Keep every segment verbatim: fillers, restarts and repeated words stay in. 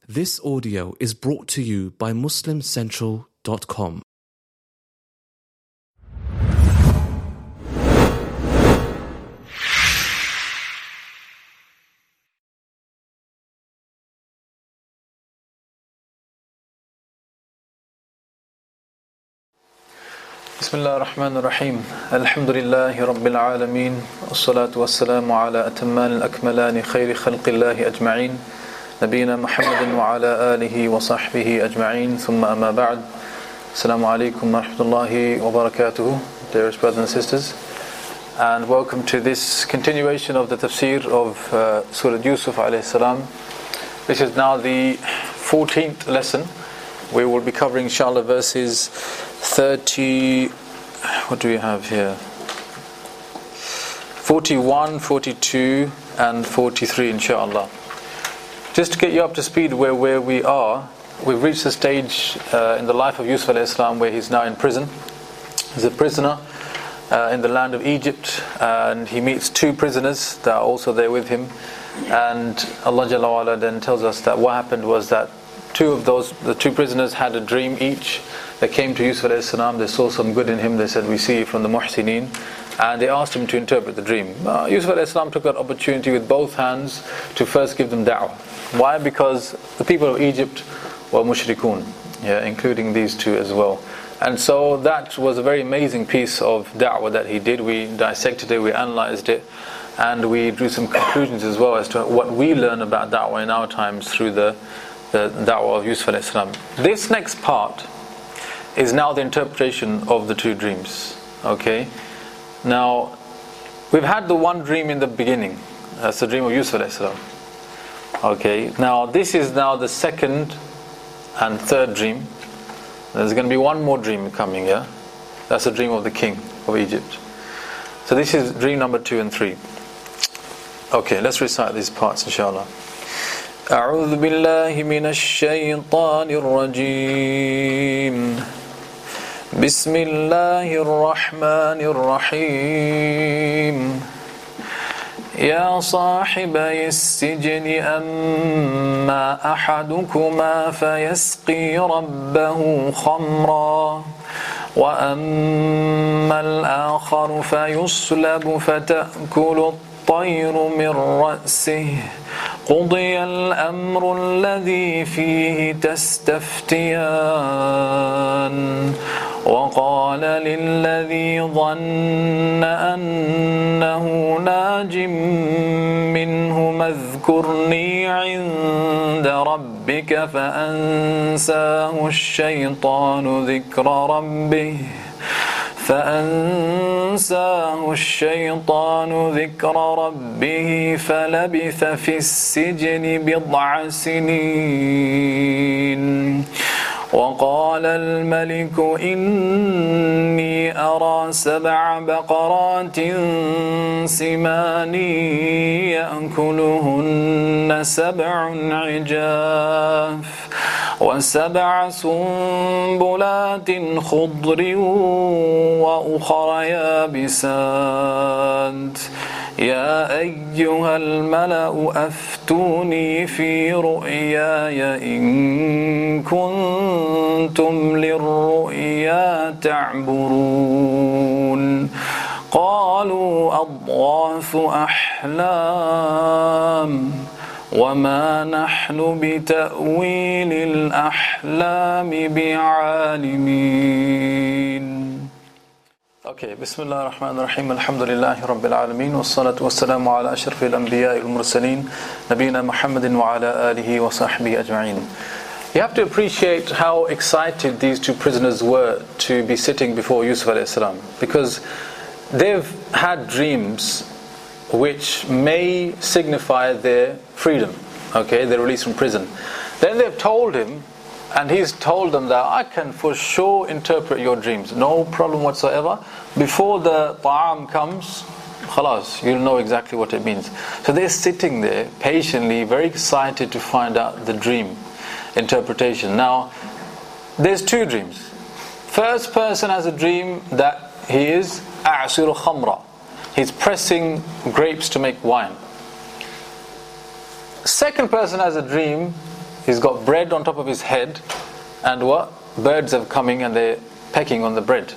This audio is brought to you by Muslim Central dot com. Bismillah ar-Rahman ar-Rahim. Alhamdulillahi Rabbil Alameen. As-salatu was-salamu ala atamman al-akmalani khayri khalqillahi ajma'in. Nabina Muhammadin wa ala alihi wa sahbihi ajma'in. Thumma amma ba'd. Assalamu alaikum wa rahmatullahi wa barakatuhu. Dearest brothers and sisters. And welcome to this continuation of the tafsir of uh, Surah Yusuf alayhi salam. This is now the fourteenth lesson. We will be covering inshallah verses thirty, what do we have here? forty-one, forty-two and forty-three inshallah. Just to get you up to speed where, where we are, we've reached the stage uh, in the life of Yusuf alayhi salam where he's now in prison. He's a prisoner uh, in the land of Egypt, and he meets two prisoners that are also there with him. And Allah Jalla wa Ala then tells us that what happened was that two of those, the two prisoners had a dream each. They came to Yusuf alayhi salam, they saw some good in him, they said, we see from the muhsineen, and they asked him to interpret the dream. Uh, Yusuf alayhi salam took that opportunity with both hands to first give them da'wah. Why? Because the people of Egypt were mushrikun, yeah, including these two as well. And so that was a very amazing piece of da'wah that he did. We dissected it, we analyzed it, and we drew some conclusions as well as to what we learn about da'wah in our times through the, the da'wah of Yusuf alayhi salam. This next part is now the interpretation of the two dreams. Okay? Now, we've had the one dream in the beginning. That's the dream of Yusuf alayhi salam. Okay? Now, this is now the second and third dream. There's going to be one more dream coming, yeah? That's the dream of the king of Egypt. So this is dream number two and three. Okay, let's recite these parts inshallah. أعوذ بالله من الشيطان الرجيم بسم الله الرحمن الرحيم يا صاحبي السجن أما أحدكما فيسقي ربه خمرا وأما الآخر فيصلب فتأكل الطير من رأسه قضي الأمر الذي فيه تستفتيان وقال للذي ظن أنه ناج منهما اذكرني عند ربك فأنساه الشيطان ذكر ربه فأنساه الشيطان ذكر ربه فلبث في السجن بضع سنين وقال الملك إني أرى سبع بقرات سمان يأكلهن سبع عجاف وسبع سنبلات خضر وأخر يابسات يا أيها الملأ أفتوني في رؤياي إن كنتم للرؤيا تعبرون قالوا أضغاث أحلام وما نحن بتأويل الأحلام بعالمين. Okay, Bismillah ar-Rahman ar-Rahim. Alhamdulillahi Rabbil Alameen. Wassalatu wassalamu ala ashrafil anbiya'i wal mursaleen. Nabina Muhammadin wa ala alihi wa sahbihi ajma'in. You have to appreciate how excited these two prisoners were to be sitting before Yusuf alayhi salam, because they've had dreams which may signify their freedom, okay, their release from prison. Then they've told him, and he's told them that I can for sure interpret your dreams, no problem whatsoever. Before the ta'am comes, khalas, you'll know exactly what it means. So they're sitting there patiently, very excited to find out the dream interpretation. Now, there's two dreams. First person has a dream that he is a'asiru khamra. He's pressing grapes to make wine. Second person has a dream He's got bread on top of his head, and what? Birds are coming and they're pecking on the bread.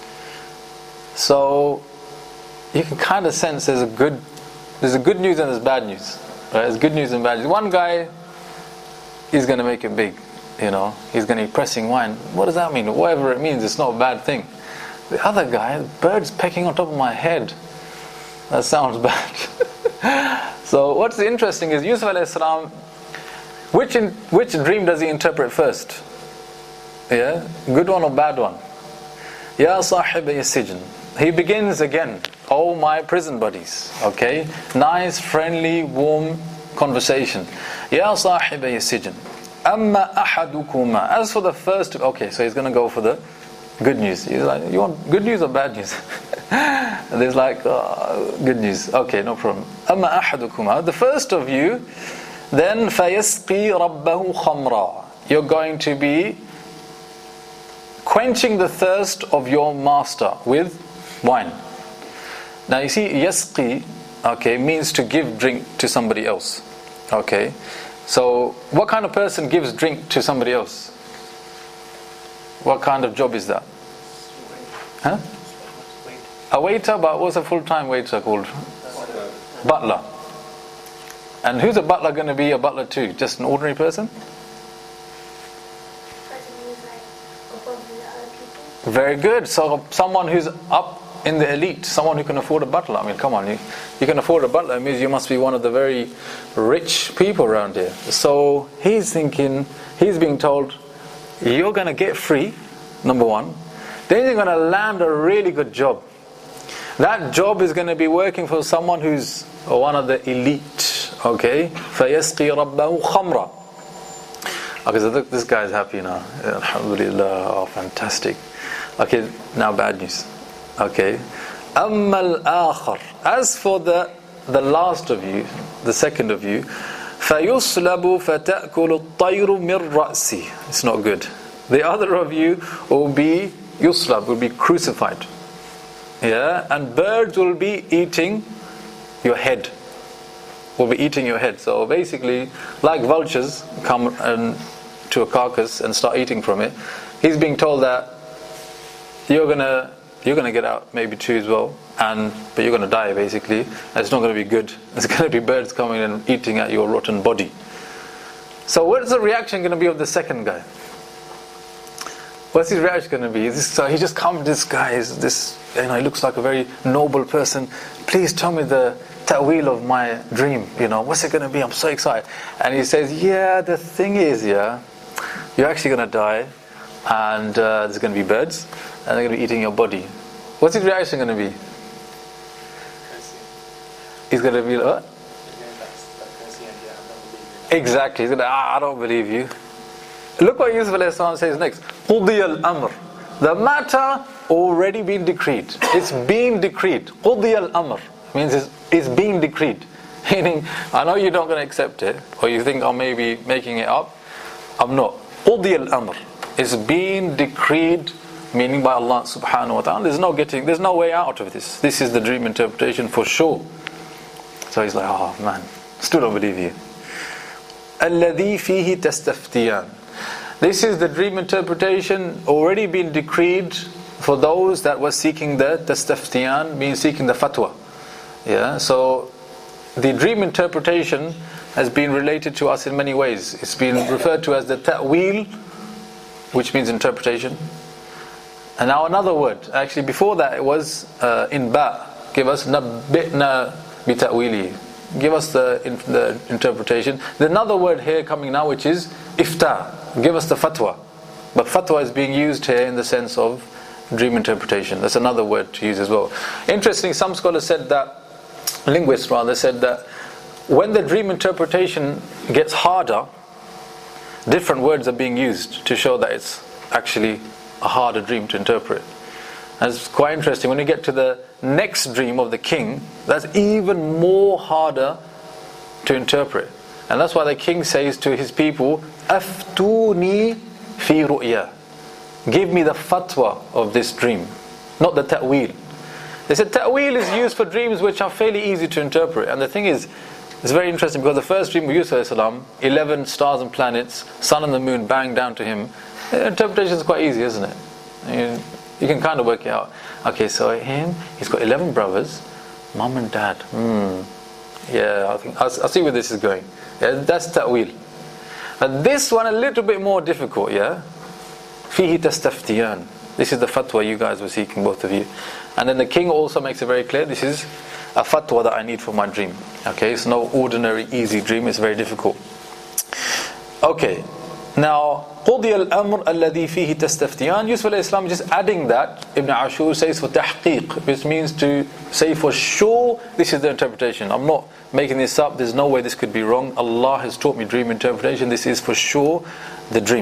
So you can kind of sense there's a good there's a good news and there's bad news. Right? There's good news and bad news. One guy, he's going to make it big. You know, he's going to be pressing wine. What does that mean? Whatever it means, it's not a bad thing. The other guy, birds pecking on top of my head. That sounds bad. So what's interesting is Yusuf alayhi salam, which in, which dream does he interpret first? Yeah, good one or bad one? Ya sahibi sijn. He begins again. Oh my prison buddies. Okay, nice, friendly, warm conversation. Ya sahibi sijn. Amma ahadukuma. As for the first, okay, so he's going to go for the good news. He's like, you want good news or bad news? And there's like, oh, good news. Okay, no problem. Amma ahadukuma. The first of you, then fayasqi rabbahu khamra. You're going to be quenching the thirst of your master with wine. Now you see, yasqi, okay, means to give drink to somebody else. Okay, so what kind of person gives drink to somebody else? What kind of job is that? Huh? A waiter, but what's a full-time waiter called? Butler. And who's a butler going to be a butler to? Just an ordinary person? Very good. So someone who's up in the elite, someone who can afford a butler. I mean, come on, you, you can afford a butler, it means you must be one of the very rich people around here. So he's thinking, he's being told, you're going to get free, number one. Then you're going to land a really good job. That job is going to be working for someone who's one of the elite. Okay? فَيَسْقِي رَبَّهُ خَمْرًا. Okay, so look, this guy's happy now. Alhamdulillah, oh, fantastic. Okay, now bad news. Okay. أَمَّا الْآخَرِ. As for the, the last of you, the second of you, فَيُصْلَبُ فَتَأْكُلُ الطَّيْرُ مِنْ رَأْسِهِ. It's not good. The other of you will be yuslab, will be crucified. Yeah, and birds will be eating your head. Will be eating your head. So basically, like vultures come and to a carcass and start eating from it, he's being told that you're gonna you're gonna get out maybe too as well, and but you're gonna die basically. And it's not gonna be good. It's gonna be birds coming and eating at your rotten body. So what's the reaction gonna be of the second guy? What's his reaction going to be? This, so he just comes, this guy is this, you know, he looks like a very noble person. Please tell me the ta'wil of my dream, you know, what's it going to be? I'm so excited. And he says, yeah, the thing is, yeah, you're actually going to die, and uh, there's going to be birds, and they're going to be eating your body. What's his reaction going to be? He's going to be, what? Exactly. He's going to, ah, I don't believe you. Look what Yusuf alayhi salam says next. قُضِيَ الْأَمْرِ. The matter already been decreed. It's been decreed. قُضِيَ الْأَمْرِ means it's, it's being decreed. Meaning, I know you're not going to accept it, or you think I'm maybe making it up. I'm not. قُضِيَ الْأَمْرِ. It's being decreed, meaning by Allah subhanahu wa ta'ala. There's no getting, there's no way out of this. This is the dream interpretation for sure. So he's like, oh man, still don't believe you. الَّذِي فِيهِ تَسْتَفْتِيَانِ. This is the dream interpretation already been decreed for those that were seeking the tastaftiyan, means seeking the fatwa. Yeah, so the dream interpretation has been related to us in many ways. It's been referred to as the ta'wil, which means interpretation. And now another word, actually before that it was uh, in ba, give us nabbi'na bi ta'wili. Give us the, in, the interpretation. There's another word here coming now, which is ifta. Give us the fatwa. But fatwa is being used here in the sense of dream interpretation. That's another word to use as well. Interesting, some scholars said that, linguists rather, said that when the dream interpretation gets harder, different words are being used to show that it's actually a harder dream to interpret. And it's quite interesting, when you get to the next dream of the king, that's even more harder to interpret. And that's why the king says to his people, Aftuni fi ru'ya. Give me the fatwa of this dream, not the ta'wil. They said ta'wil is used for dreams which are fairly easy to interpret. And the thing is, It's very interesting because the first dream of Yusuf alayhi salam, eleven stars and planets, sun and the moon bang down to him. The interpretation is quite easy, isn't it? You, you can kind of work it out. Okay, so him, he's got eleven brothers, mum and dad. Hmm. Yeah, I think I'll, I'll see where this is going. Yeah, that's ta'wil. But this one a little bit more difficult. Yeah. Fihi tastaftiyan. This is the fatwa you guys were seeking, both of you. And then the king also makes it very clear, this is a fatwa that I need for my dream. Okay, it's no ordinary easy dream, it's very difficult. Okay, now قُضِيَ الْأَمْرُ الَّذِي فِيهِ تَسْتَفْتِيَانِ Yusuf alayhi salam just adding that, Ibn Ashur says for tahqiq, which means to say for sure this is the interpretation. I'm not making this up, there's no way this could be wrong. Allah has taught me dream interpretation, this is for sure the dream.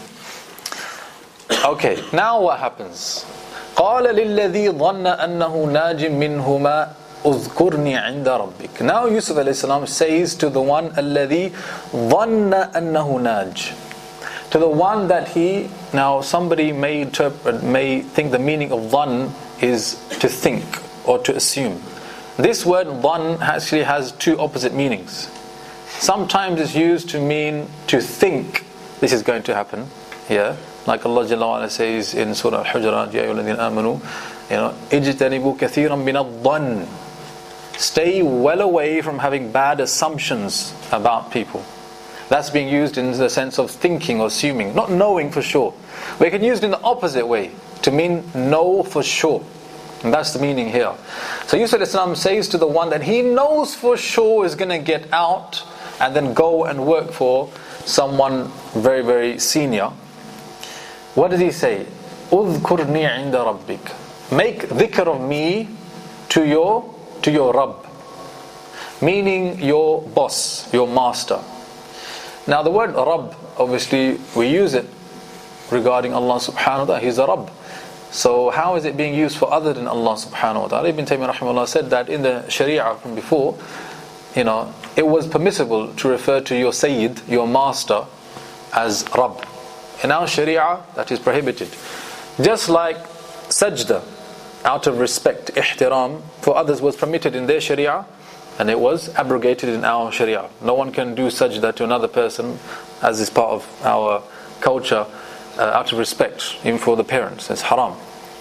Okay, now what happens? قال للذي ظن أنه ناج منهما أذكرني عند ربك. Now Yusuf alayhi salam says to the one الذي ظن أنه ناج, to the one that he, now somebody may interpret, may think the meaning of dhann is to think or to assume. This word dhann actually has two opposite meanings. Sometimes it's used to mean to think this is going to happen. Yeah. Like Allah Jalla wa Ala says in Surah Al-Hujurat, Ya ayyuhalladhina amanu, you know, ijtanibu kathiran min ad-dhann. Stay well away from having bad assumptions about people. That's being used in the sense of thinking or assuming, not knowing for sure. We can use it in the opposite way, to mean know for sure. And that's the meaning here. So Yusuf alayhi salam says to the one that he knows for sure is going to get out and then go and work for someone very, very senior. What does he say? أُذْكُرْنِي عِنْدَ رَبِّكَ. Make dhikr of me to your to your Rabb, meaning your boss, your master. Now the word Rabb, obviously we use it regarding Allah subhanahu wa ta'ala. He's a Rabb. So how is it being used for other than Allah subhanahu wa ta'ala? Ibn Taymiyyah rahimahullah said that in the Sharia from before, you know, it was permissible to refer to your Sayyid, your master, as Rabb. In our Sharia, that is prohibited. Just like sajda, out of respect, ihtiram, for others was permitted in their Sharia, and it was abrogated in our Sharia. No one can do sajda to another person, as is part of our culture, uh, out of respect, even for the parents. It's haram.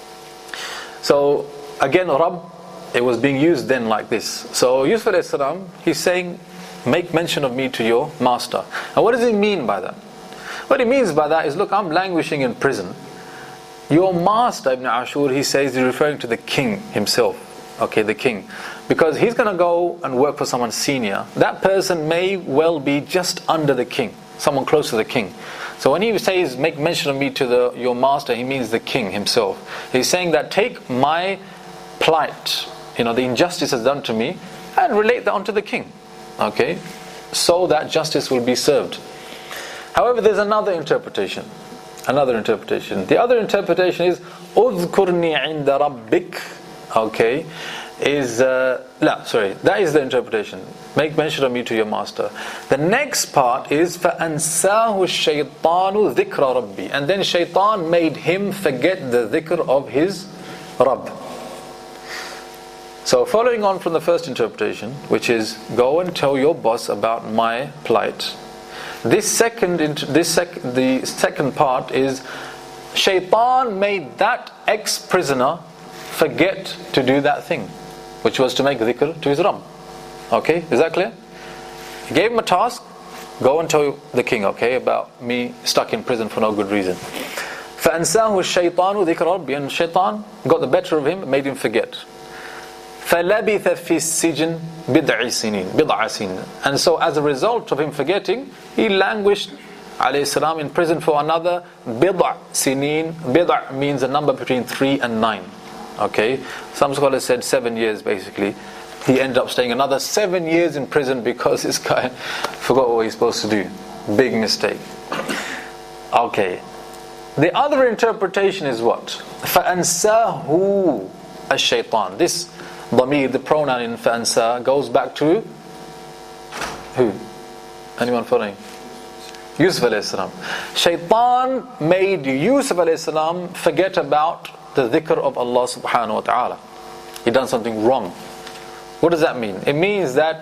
So, again, Rabb, it was being used then like this. So, Yusuf alayhi salam, he's saying, make mention of me to your master. And what does he mean by that? What he means by that is, look, I'm languishing in prison. Your master, Ibn Ashur, he says, he's referring to the king himself. Okay, the king. Because he's going to go and work for someone senior. That person may well be just under the king, someone close to the king. So when he says, make mention of me to the your master, he means the king himself. He's saying that take my plight, you know, the injustice has done to me, and relate that onto the king. Okay, so that justice will be served. However, there's another interpretation. Another interpretation. The other interpretation is "Udhkurni inda rabbik." Okay, is uh, la, sorry. That is the interpretation. Make mention of me to your master. The next part is فَأَنْسَاهُ الشَّيْطَانُ ذِكْرَ رَبِّي, and then shaitan made him forget the dhikr of his Rabb. So, following on from the first interpretation, which is go and tell your boss about my plight. This second, this sec, the second part is Shaitan made that ex-prisoner forget to do that thing, which was to make dhikr to his Rabb. Okay, is that clear? He gave him a task, go and tell the king, okay, about me stuck in prison for no good reason. فَأَنْسَاهُ الشَّيْطَانُ ذِكْرَ رَبِّي, and Shaitan got the better of him, made him forget. فَلَبِثَ فِي السِّجْنِ بِضْعِ سِنِينَ بِضْعَ سِنِينَ. And so as a result of him forgetting, he languished alayhi salam in prison for another bid'a sinin. Bid'a means a number between three and nine. Okay, some scholars said seven years basically. He ended up staying another seven years in prison because this guy forgot what he's supposed to do. Big mistake. Okay, the other interpretation is what? فَأَنْسَاهُ الشَّيْطَانِ. This dhamir, the pronoun in فَأَنْسَا, goes back to who? Anyone following? Yusuf alayhi salam. Shaitan made Yusuf alayhi salam forget about the dhikr of Allah subhanahu wa ta'ala. He done something wrong. What does that mean? It means that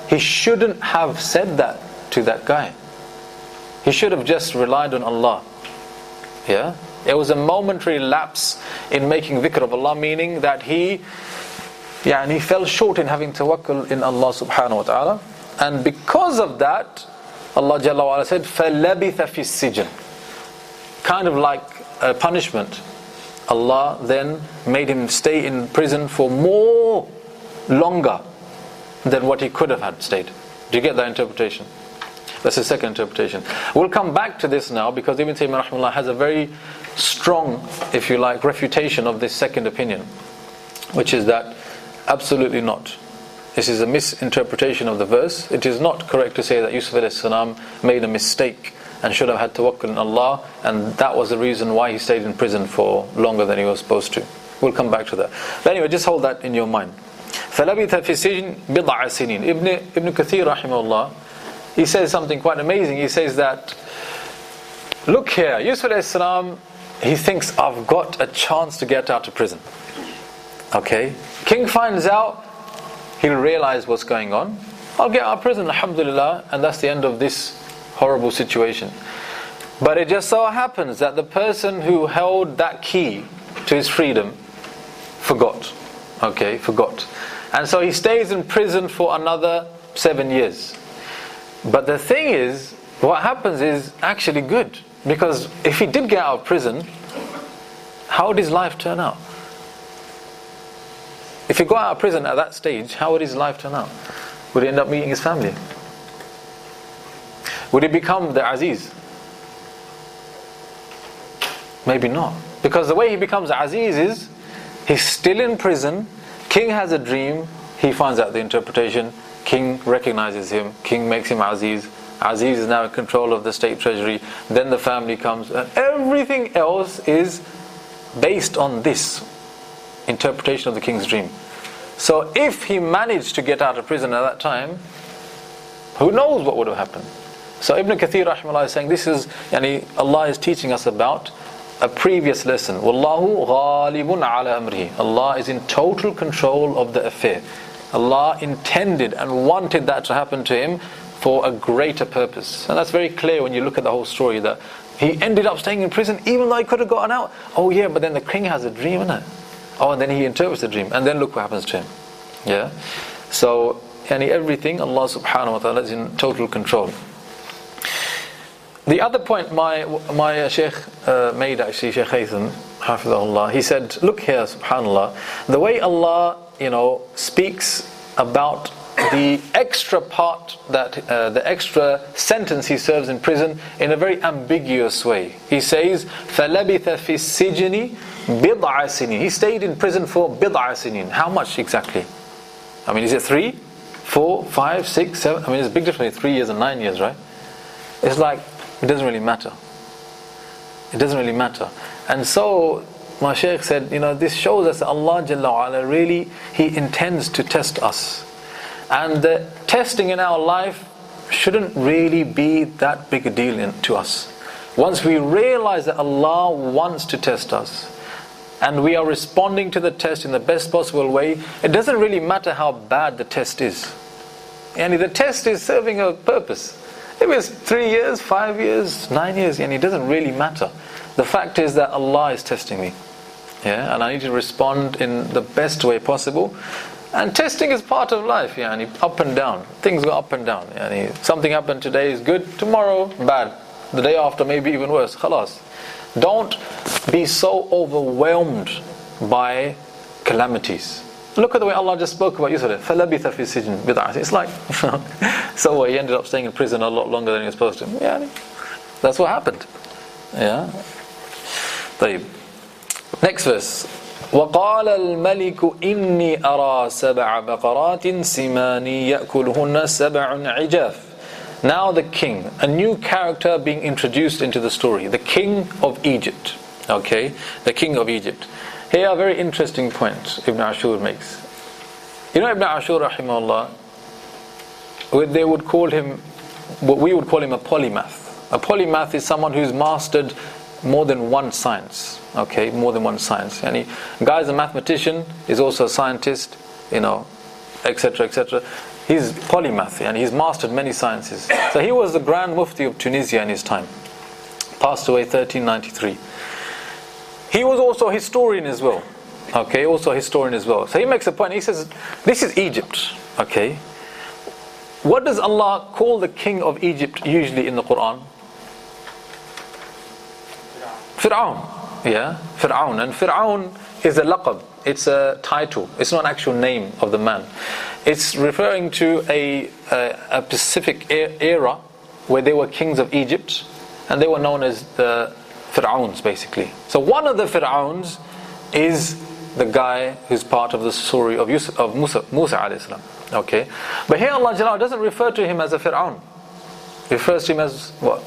he shouldn't have said that to that guy. He should have just relied on Allah. Yeah? It was a momentary lapse in making dhikr of Allah, meaning that he yeah, and he fell short in having tawakkul in Allah subhanahu wa ta'ala. And because of that, Allah Jalla wa Ala said, فَلَبِثَ فِي السِّجْنِ. Kind of like a punishment. Allah then made him stay in prison for more longer than what he could have had stayed. Do you get that interpretation? That's the second interpretation. We'll come back to this now because Ibn Taymiyyah rahimahullah has a very strong, if you like, refutation of this second opinion, which is that absolutely not. This is a misinterpretation of the verse. It is not correct to say that Yusuf alayhi salam made a mistake and should have had tawakkul in Allah, and that was the reason why he stayed in prison for longer than he was supposed to. We'll come back to that. But anyway, just hold that in your mind. فَلَبِثَ فِي السِّجْنِ بِضْعَ سِنِينَ. Ibn, Ibn Kathir rahimahullah, he says something quite amazing. He says that, look here, Yusuf alayhi salam, he thinks, I've got a chance to get out of prison. Okay? King finds out, he'll realize what's going on. I'll get out of prison, alhamdulillah, and that's the end of this horrible situation. But it just so happens that the person who held that key to his freedom forgot. Okay, forgot. And so he stays in prison for another seven years. But the thing is, what happens is actually good. Because if he did get out of prison, how would his life turn out? If he got out of prison at that stage, how would his life turn out? Would he end up meeting his family? Would he become the Aziz? Maybe not. Because the way he becomes Aziz is, he's still in prison, king has a dream, he finds out the interpretation, king recognizes him, king makes him Aziz, Aziz is now in control of the state treasury, then the family comes, and everything else is based on this interpretation of the king's dream. So if he managed to get out of prison at that time, who knows what would have happened? So Ibn Kathir rahimahullah is saying this is, yani Allah is teaching us about a previous lesson. Wallahu ghalibun ala amrihi. Allah is in total control of the affair. Allah intended and wanted that to happen to him for a greater purpose. And that's very clear when you look at the whole story, that he ended up staying in prison even though he could have gotten out. Oh yeah, but then the king has a dream, isn't it? Oh, and then he interprets the dream, and then look what happens to him. Yeah. So, yani everything, Allah subhanahu wa ta'ala is in total control. The other point my my uh, Shaykh uh, made, actually, Shaykh Haytham, hafidhahullah, he said, look here, subhanallah, the way Allah, you know, speaks about the extra part, that uh, the extra sentence he serves in prison, in a very ambiguous way. He says, فَلَبِثَ فِي السِّجْنِ بِضْعَ سِنِينَ. He stayed in prison for بِضْعَ سِنِينَ. How much exactly? I mean, is it three, four, five, six, seven? I mean, there's a big difference between three years and nine years, right? It's like, it doesn't really matter. It doesn't really matter. And so, my Shaykh said, you know, this shows us that Allah Jalla wa Ala really, He intends to test us. And the testing in our life shouldn't really be that big a deal in, to us. Once we realize that Allah wants to test us, and we are responding to the test in the best possible way, it doesn't really matter how bad the test is. And the test is serving a purpose. If it's three years, five years, nine years, and it doesn't really matter. The fact is that Allah is testing me. Yeah, and I need to respond in the best way possible. And testing is part of life, yani, up and down. Things go up and down. Yani, something happened today is good, tomorrow bad. The day after maybe even worse. Khalas. Don't be so overwhelmed by calamities. Look at the way Allah just spoke about Yusuf. فَلَبِثَ فِي السِّجْنِ بِضْعَ. It's like, so he ended up staying in prison a lot longer than he was supposed to. Yani, that's what happened. Yeah. طيب. Next verse. وَقَالَ الْمَلِكُ إِنِّي أَرَى سَبْعَ بَقَرَاتٍ سِمَانِ يَأْكُلُهُنَّ سَبْعٌ عِجَافٍ. Now the king, a new character being introduced into the story, the king of Egypt. Okay, the king of Egypt. Here a very interesting point Ibn Ashur makes. You know Ibn Ashur rahimahullah, they would call him, what we would call him a polymath. A polymath is someone who's mastered more than one science. Okay, more than one science. And he, a guy is a mathematician, is also a scientist, you know, et cetera, et cetera. He's polymath and he's mastered many sciences. So he was the Grand Mufti of Tunisia in his time. Passed away thirteen ninety-three. He was also a historian as well. Okay, also a historian as well. So he makes a point. He says, this is Egypt. Okay. What does Allah call the king of Egypt usually in the Quran? Fir'aun. Yeah, Fir'aun. And Fir'aun is a laqab. It's a title. It's not an actual name of the man. It's referring to a, a, a specific era where they were kings of Egypt, and they were known as the Fir'auns, basically. So one of the Fir'auns is the guy who's part of the story of, Yusuf, of Musa, Musa alayhi salam. Okay, but here Allah Jalla doesn't refer to him as a Fir'aun. He refers to him as what?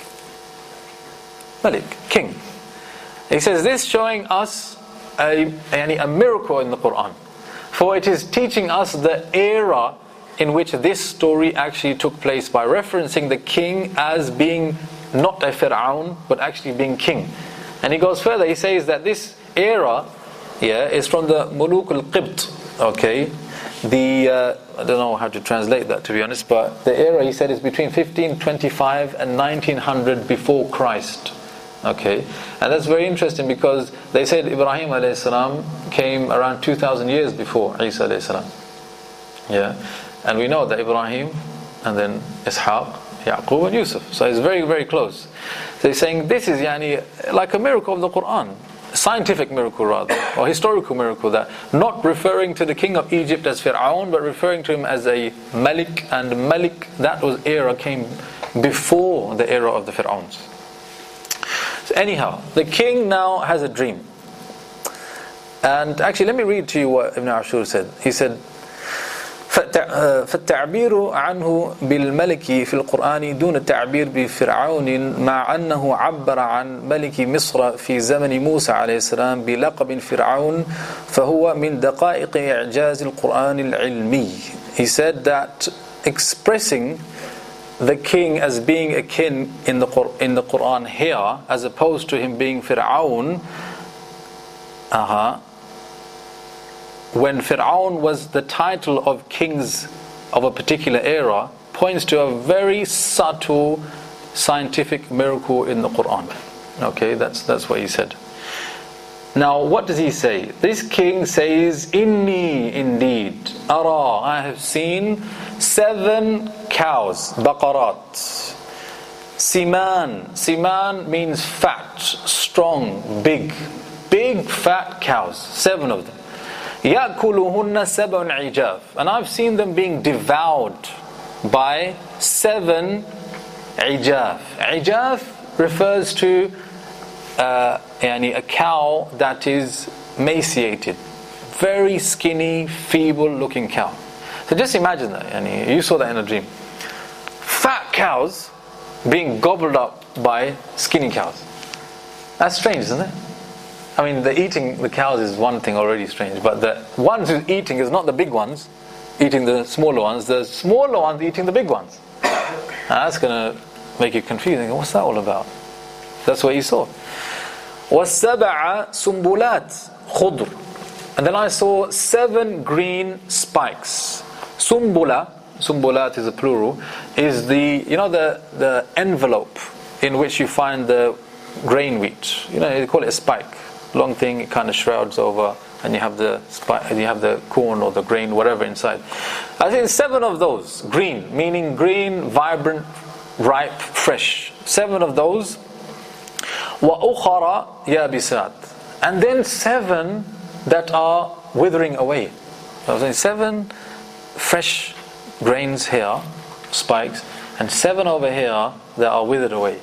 Malik, king. He says this showing us a, a, a miracle in the Quran, for it is teaching us the era in which this story actually took place by referencing the king as being not a Fir'aun but actually being king. And he goes further, he says that this era, yeah, is from the Muluk al-Qibt. Okay, the uh, I don't know how to translate that, to be honest, but the era, he said, is between fifteen twenty-five and nineteen hundred before Christ. Okay, and that's very interesting because they said Ibrahim alayhi salam came around two thousand years before Isa alayhi salam. Yeah, and we know that Ibrahim and then Ishaq, Yaqub and Yusuf, so it's very very close. So he's saying this is yani like a miracle of the Quran, scientific miracle rather, or historical miracle, that not referring to the king of Egypt as Fir'aun but referring to him as a Malik, and Malik, that was era came before the era of the Fir'auns. So anyhow, the king now has a dream. And actually, let me read to you what Ibn Ashur said. He said, فالتعبير عنه بالملك في القرآن دون التعبير بفرعون مع أنه عبر عن ملك مصر في زمن موسى عليه السلام بلقب فرعون فهو من دقائق إعجاز القرآن العلمي. He said that expressing the king as being a king in the in the Quran here, as opposed to him being Fir'aun, uh-huh, when Fir'aun was the title of kings of a particular era, points to a very subtle scientific miracle in the Quran. Okay, that's that's what he said. Now, what does he say? This king says, Inni, indeed, ara, I have seen seven cows, baqarat. Siman, siman means fat, strong, big, big fat cows, seven of them. Ya'kuluhunna sab'un ijaf, and I've seen them being devoured by seven ijaf. Ijaf refers to uh, yani a cow that is emaciated, very skinny, feeble-looking cow. So just imagine that. Yani you saw that in a dream. Fat cows being gobbled up by skinny cows. That's strange, isn't it? I mean, the eating the cows is one thing already strange, but the ones who's eating is not the big ones eating the smaller ones, the smaller ones eating the big ones. Now that's going to make you confused. What's that all about? That's what he saw. وَالسَّبَعَ سُنْبُلَاتٍ خُضْرٍ. And then I saw seven green spikes. Sumbula, sumbulat is a plural, is the, you know, the, the envelope in which you find the grain wheat. You know, they call it a spike. Long thing, it kind of shrouds over, and you have the spike, and you have the corn or the grain, whatever inside. I think seven of those, green, meaning green, vibrant, ripe, fresh. Seven of those. وَأُخَرَ يَابِسَاتٍ. And then seven that are withering away. So I was saying seven fresh grains here, spikes, and seven over here that are withered away.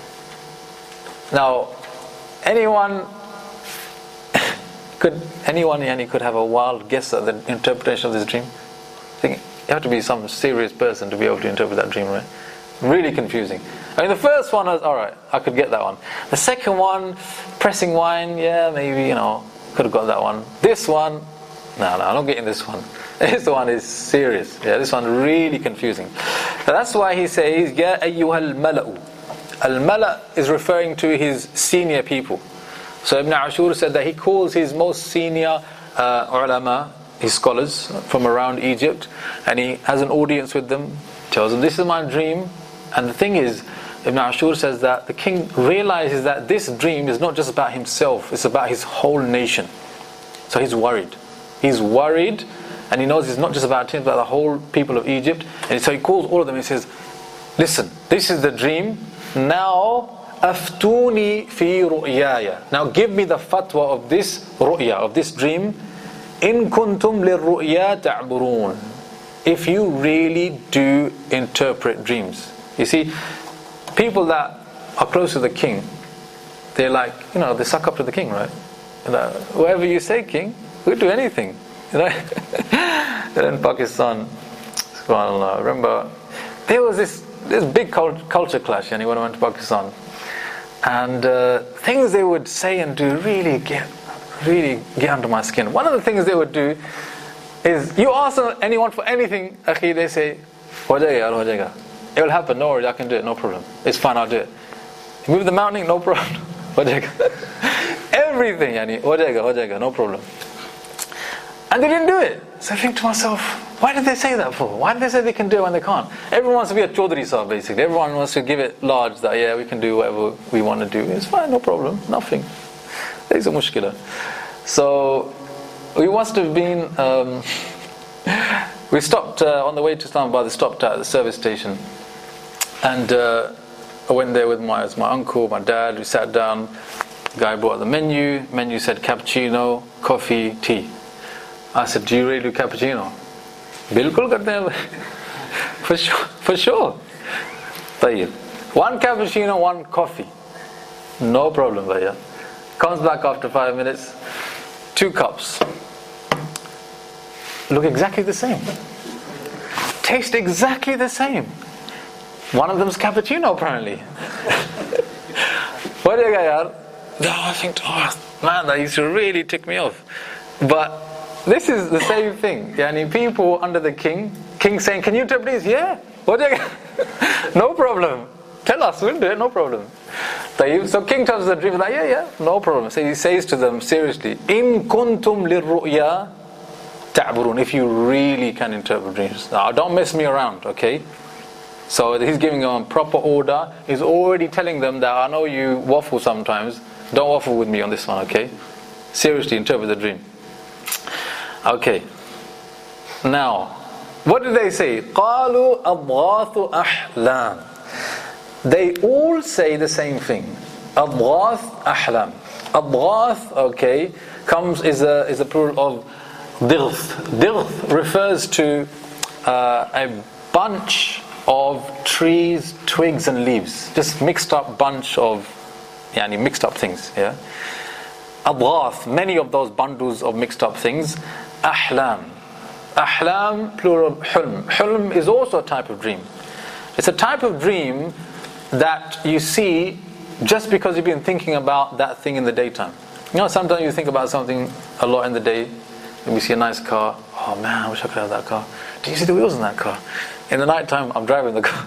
Now, anyone could anyone yani, could have a wild guess at the interpretation of this dream? I think you have to be some serious person to be able to interpret that dream, right? Really confusing. I mean, the first one was alright, I could get that one. The second one, pressing wine, yeah, maybe, you know, could have got that one. This one, no, no, I'm not getting this one. This one is serious. Yeah, this one really confusing. So that's why he says, Ya ayyuhal mala'u. Al-mala' is referring to his senior people. So Ibn Ashur said that he calls his most senior uh, ulama, his scholars from around Egypt, and he has an audience with them, tells them, this is my dream. And the thing is, Ibn Ashur says that the king realizes that this dream is not just about himself, it's about his whole nation. So he's worried. He's worried, and he knows it's not just about him, it's about the whole people of Egypt. And so he calls all of them and he says, listen, this is the dream. Now, aftuni fi ru'yaya. Now give me the fatwa of this ru'ya, of this dream. In kuntum lirru'ya ta'burun. If you really do interpret dreams. You see, people that are close to the king, they're like, you know, they suck up to the king, right? You know, whatever you say, king, we'll do anything. You know? In Pakistan, subhanAllah, I remember there was this this big cult, culture clash, and when I went to Pakistan, and uh, things they would say and do really get really get under my skin. One of the things they would do is, you ask anyone for anything, akhi, they say, ho jayega, ho jayega. It will happen, no worries, I can do it, no problem. It's fine, I'll do it. Move the mountain, no problem. Ho jayega. Everything, yani, ho jayega, ho jayega, no problem. And they didn't do it. So I think to myself, why did they say that for? Why did they say they can do it when they can't? Everyone wants to be a Chaudhry Sahib, basically. Everyone wants to give it large, that yeah, we can do whatever we want to do. It's fine, no problem, nothing. There's a mushkila. So we must have been, um, we stopped uh, on the way to Islamabad, they stopped at the service station. And uh, I went there with my, my uncle, my dad, we sat down. The guy brought the menu. Menu said cappuccino, coffee, tea. I said, do you really do cappuccino? Bilkul karte hain. For sure, for sure. Tayyib. One cappuccino, one coffee. No problem, bhaiya. Comes back after five minutes. Two cups. Look exactly the same. Taste exactly the same. One of them's cappuccino, apparently. What do you got, yaar? I think, oh man, that used to really tick me off. But this is the same thing. Yani people under the king, king saying, can you interpret this? Yeah. What do you got? No problem. Tell us, we'll do it, no problem. So king tells the dream, like, yeah, yeah, no problem. So he says to them seriously, in kuntum lirru'ya ta'burun. If you really can interpret dreams. Now, don't mess me around, okay? So he's giving them proper order. He's already telling them that I know you waffle sometimes. Don't waffle with me on this one, okay? Seriously, interpret the dream. Okay. Now, what did they say? قَالُوا أَضْغَاثُ أَحْلَامٍ. They all say the same thing. Adghath ahlam. Adghath, okay, comes is a is a plural of dirth. Dirth refers to uh, a bunch of trees, twigs, and leaves. Just mixed up bunch of, yani mixed up things. Yeah. Adghath, many of those bundles of mixed up things. Ahlam. Ahlam, plural hulm. Hulm is also a type of dream. It's a type of dream that you see just because you've been thinking about that thing in the daytime. You know, sometimes you think about something a lot in the day, and we see a nice car. Oh man, I wish I could have that car. Do you see the wheels in that car? In the night time, I'm driving the car.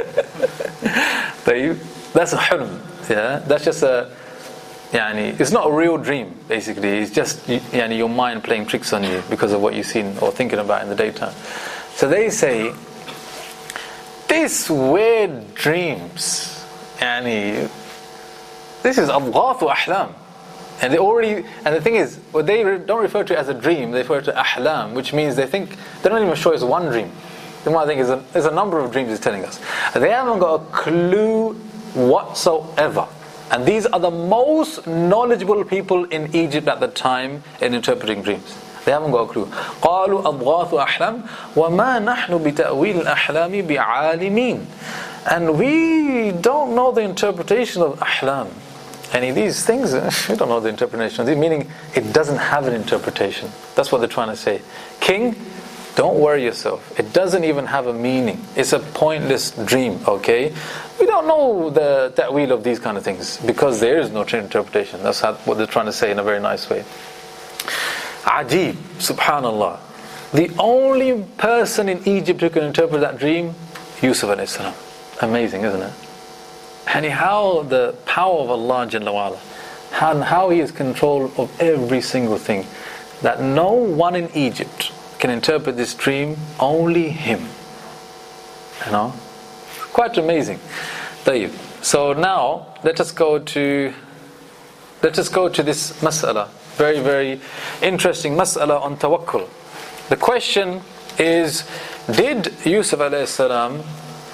That's a hulm. Yeah, that's just a. Yani, it's not a real dream. Basically, it's just yani, your mind playing tricks on you because of what you've seen or thinking about in the daytime. So they say, these weird dreams, yani, this is adghathu ahlam, and they already. And the thing is, what they don't refer to it as a dream, they refer to ahlam, which means they think they're not even sure it's one dream. They might think it's a, it's a number of dreams. He's telling us they haven't got a clue whatsoever. And these are the most knowledgeable people in Egypt at the time in interpreting dreams. They haven't got a clue. قالوا أضغاث أحلام وما نحن بتأويل الأحلام بعالمين. And we don't know the interpretation of ahlam. Any of these things, we don't know the interpretation of these, meaning it doesn't have an interpretation. That's what they're trying to say. King, don't worry yourself. It doesn't even have a meaning. It's a pointless dream, okay? We don't know the ta'weel of these kind of things because there is no interpretation. That's how, what they're trying to say in a very nice way. Ajib, subhanallah. The only person in Egypt who can interpret that dream, Yusuf alayhi salam. Amazing, isn't it? And how the power of Allah Jalla wa Ala, and how He is control of every single thing, that no one in Egypt can interpret this dream, only him. You know, quite amazing. Tayyib. So now let us go to let us go to this mas'ala. Very, very interesting mas'ala on tawakkul. The question is, did Yusuf alayhi salam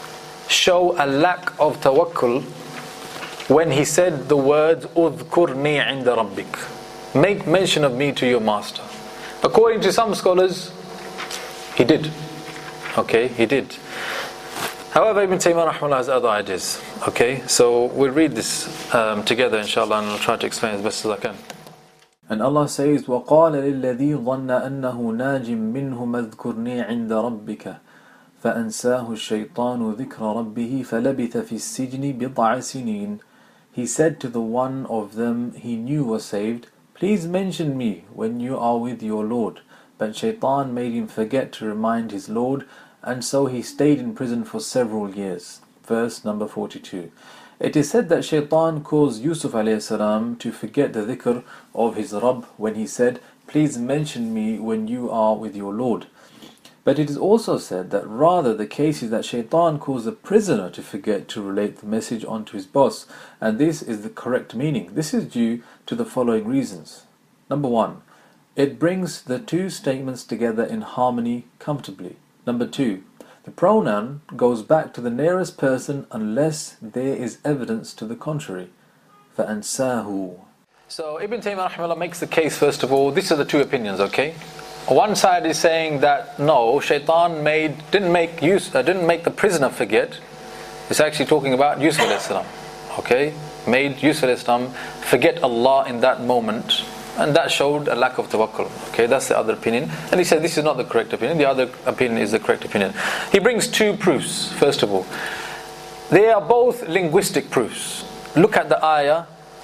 show a lack of tawakkul when he said the words udhkurni inda rabbik, make mention of me to your master? According to some scholars, he did. Okay, he did. However, Ibn Taymiyyah rahimahullah has other ideas. Okay, so we'll read this um, together inshallah, and I'll try to explain as best as I can. And Allah says, وَقَالَ لِلَّذِي ظَنَّ أَنَّهُ نَاجٍ مِّنْهُ مَذْكُرْنِي عِنْدَ رَبِّكَ فَأَنْسَاهُ الشَّيْطَانُ ذِكْرَ رَبِّهِ فَلَبِثَ فِي السِّجْنِ بِضْعَ سِنِينَ. He said to the one of them he knew was saved, please mention me when you are with your Lord. But Shaitan made him forget to remind his Lord, and so he stayed in prison for several years. Verse number forty-two. It is said that Shaitan caused Yusuf alayhi salam to forget the dhikr of his Rabb when he said, please mention me when you are with your Lord. But it is also said that rather the case is that Shaitan caused the prisoner to forget to relate the message onto his boss, and this is the correct meaning. This is due to the following reasons. Number one, it brings the two statements together in harmony comfortably. Number two, the pronoun goes back to the nearest person unless there is evidence to the contrary. فَأَنْسَاهُ. So Ibn Taymiyyah rahimahullah makes the case, first of all, these are the two opinions, okay? One side is saying that no, Shaitan made didn't make use uh, didn't make the prisoner forget. It's actually talking about Yusuf alayhi salam. Okay? Made Yusuf alayhi salam forget Allah in that moment. And that showed a lack of tawakkul. Okay, that's the other opinion. And he said this is not the correct opinion. The other opinion is the correct opinion. He brings two proofs, first of all. They are both linguistic proofs. Look at the ayah.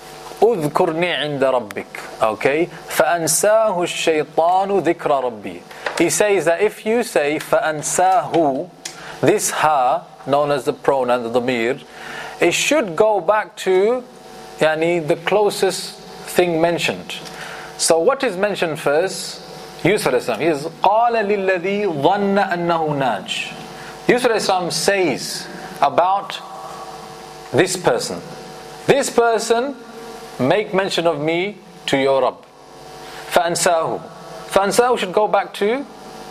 اذكرني عند ربك. Okay? فأنساه الشيطان ذكر ربي. He says that if you say فأنساه, this ha, known as the pronoun, the dhamir, it should go back to yani, the closest thing mentioned. So what is mentioned first? Yusuf alayhi salam. He is قَالَ لِلَّذِي ظَنَّ أَنَّهُ نَاجٍ. Yusuf alayhi salam says about this person. This person, make mention of me to your Rabb. فَأَنْسَاهُ. فَأَنْسَاهُ should go back to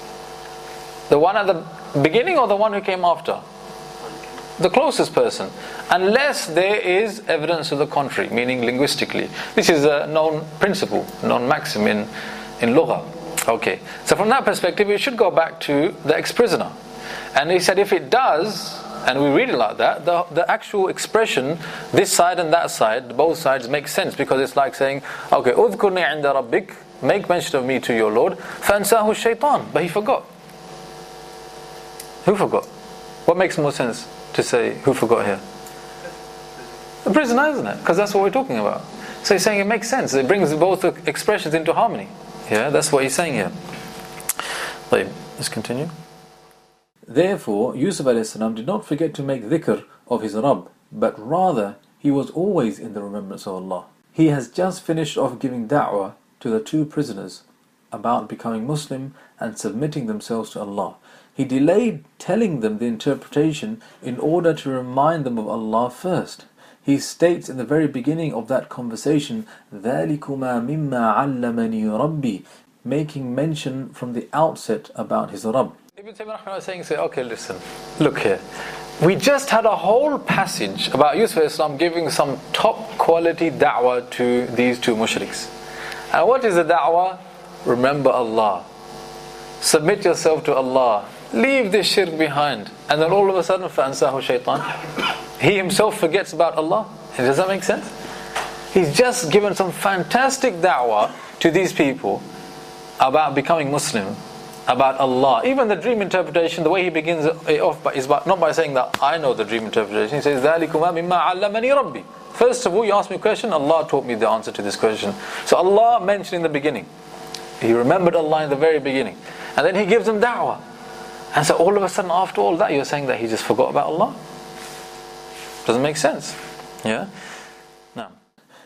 the one at the beginning or the one who came after? The closest person, unless there is evidence to the contrary, meaning linguistically. This is a known principle, known maxim in, in Lugha. Okay, so from that perspective, it should go back to the ex-prisoner. And he said if it does, and we read it like that, the, the actual expression, this side and that side, both sides make sense, because it's like saying, okay, اذكرني عند ربك, make mention of me to your Lord, فأنساه الشيطان, but he forgot. Who forgot? What makes more sense to say who forgot here? The prisoner, isn't it? Because that's what we're talking about. So he's saying it makes sense. It brings both expressions into harmony. Yeah, that's what he's saying here. Wait, let's continue. Therefore, Yusuf alayhi salam did not forget to make dhikr of his Rabb, but rather he was always in the remembrance of Allah. He has just finished off giving da'wah to the two prisoners about becoming Muslim and submitting themselves to Allah. He delayed telling them the interpretation in order to remind them of Allah first. He states in the very beginning of that conversation, ذَلِكُمَا مِمَّا عَلَّمَنِي رَبِّي, making mention from the outset about his Rabb. Ibn Taymiyyah is saying, say, okay, listen, look here. We just had a whole passage about Yusuf alayhi salam giving some top quality da'wah to these two mushriks. And what is the da'wah? Remember Allah. Submit yourself to Allah. Leave this shirk behind. And then all of a sudden, فَأَنْسَاهُ الشَّيْطَانِ, he himself forgets about Allah. Does that make sense? He's just given some fantastic da'wah to these people about becoming Muslim, about Allah. Even the dream interpretation, the way he begins it off is by, not by saying that I know the dream interpretation. He says, ذَلِكُمَا مِمَّا عَلَّمَنِي رَبِّي. First of all, you ask me a question, Allah taught me the answer to this question. So Allah mentioned in the beginning. He remembered Allah in the very beginning. And then he gives them da'wah. And so all of a sudden, after all that, you're saying that he just forgot about Allah? Doesn't make sense. Yeah? No.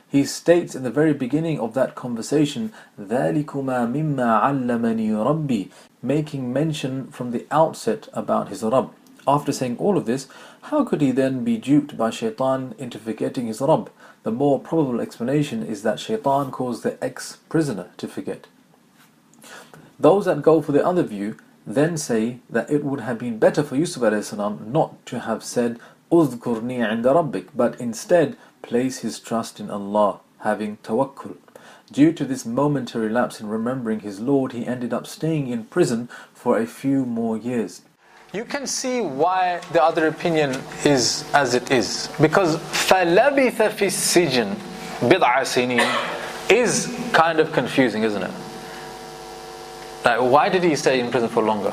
He states in the very beginning of that conversation, ذَلِكُمَا مِمَّا عَلَّمَنِي رَبِّي, making mention from the outset about his Rabb. After saying all of this, how could he then be duped by Shaitan into forgetting his Rabb? The more probable explanation is that Shaitan caused the ex-prisoner to forget. Those that go for the other view then say that it would have been better for Yusuf a.s. not to have said اذكرني عند ربك, but instead place his trust in Allah, having tawakkul. Due to this momentary lapse in remembering his Lord, he ended up staying in prison for a few more years. You can see why the other opinion is as it is. Because فَلَبِثَ فِي السِّجْنِ بِضْعَ سِنِينَ is kind of confusing, isn't it? Like, why did he stay in prison for longer?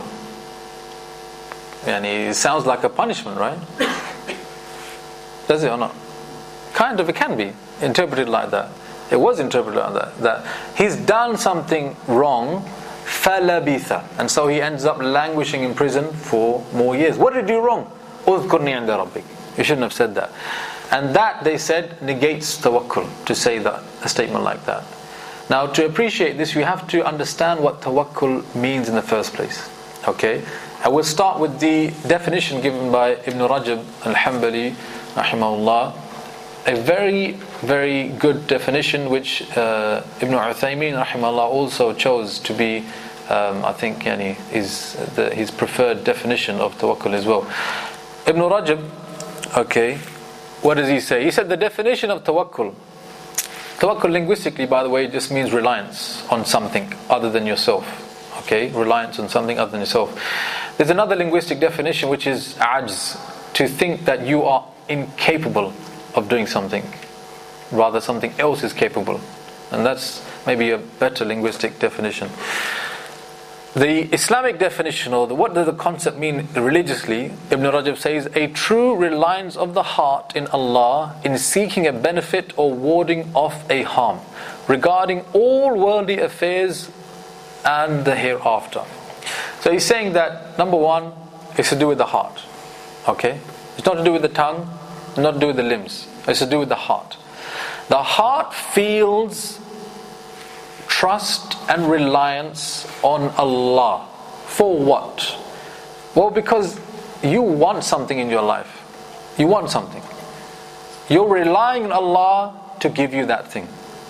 And it sounds like a punishment, right? Does it or not? Kind of, it can be interpreted like that. It was interpreted like that. That he's done something wrong, فَلَبِثَ, and so he ends up languishing in prison for more years. What did he do wrong? اذكرني عند ربك. You shouldn't have said that. And that, they said, negates tawakkul, to say that, a statement like that. Now, to appreciate this, you have to understand what tawakkul means in the first place. Okay? I will start with the definition given by Ibn Rajab al-Hanbali, rahimahullah. A very, very good definition which uh, Ibn Uthaymin, rahimahullah, also chose to be, um, I think, yani, is the, his preferred definition of tawakkul as well. Ibn Rajab, okay, what does he say? He said the definition of tawakkul, tawakkul linguistically, by the way, just means reliance on something other than yourself. Okay, reliance on something other than yourself. There's another linguistic definition which is ajz, to think that you are incapable of doing something, rather something else is capable. And that's maybe a better linguistic definition. The Islamic definition, or the, what does the concept mean religiously? Ibn Rajab says, a true reliance of the heart in Allah in seeking a benefit or warding off a harm, regarding all worldly affairs and the hereafter. So he's saying that, number one, it's to do with the heart. Okay? It's not to do with the tongue, not to do with the limbs. It's to do with the heart. The heart feels trust and reliance on Allah. For what? Well, because you want something in your life. You want something. You're relying on Allah to give you that thing.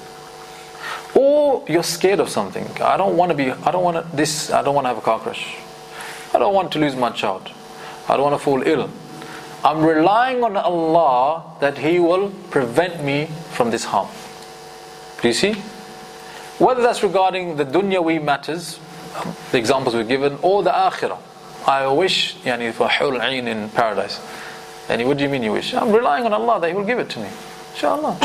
Or you're scared of something. I don't want to be, I don't want to, this, I don't want to have a car crash. I don't want to lose my child. I don't want to fall ill. I'm relying on Allah that He will prevent me from this harm. Do you see? Whether that's regarding the dunyawi matters, the examples we've given, or the akhirah. I wish yani, for hul ayn in paradise. And what do you mean you wish? I'm relying on Allah that He will give it to me. Inshallah.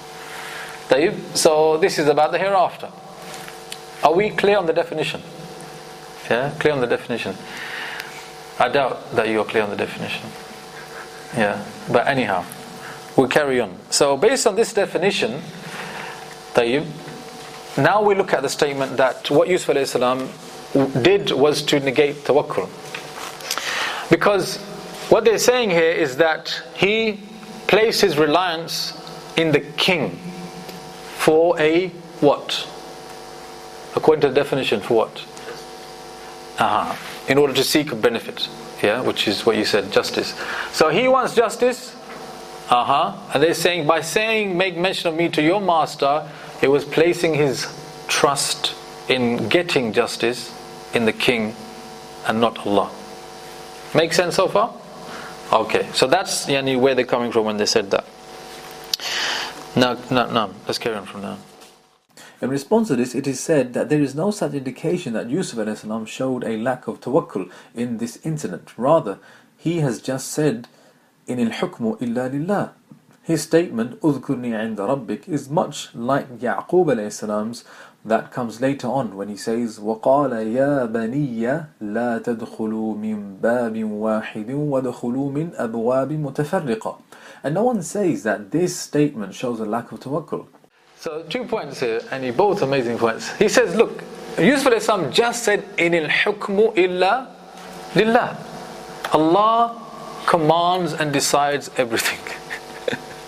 So this is about the hereafter. Are we clear on the definition? Yeah, clear on the definition. I doubt that you are clear on the definition. Yeah, but anyhow, we'll carry on. So based on this definition, tayyib, now we look at the statement that what Yusuf alayhi salam did was to negate tawakkul. Because what they're saying here is that he placed his reliance in the king for a what? According to the definition, for what? Uh-huh. In order to seek a benefit. Yeah, which is what you said, justice. So he wants justice. Uh-huh. And they're saying, by saying, make mention of me to your master, it was placing his trust in getting justice in the king and not Allah. Make sense so far? Okay. So that's yani, where they're coming from when they said that. Now, now, now, let's carry on from now. In response to this, it is said that there is no such indication that Yusuf a.s. showed a lack of tawakkul in this incident. Rather, he has just said, in al-hukmu illa lillah. His statement, اذكرني عند ربك, is much like Ya'qub a.s. that comes later on when he says, وَقَالَ يَا بَنِيَّ لَا تَدْخُلُوا مِنْ بَابٍ وَاحِدٍ وَدْخُلُوا مِنْ أَبْوَابٍ مُتَفَرِّقَةٍ. And no one says that this statement shows a lack of tawakkul. So two points here, and both amazing points. He says, look, Yusuf a.s. just said, in al-hukmu illa lillah. Allah commands and decides everything.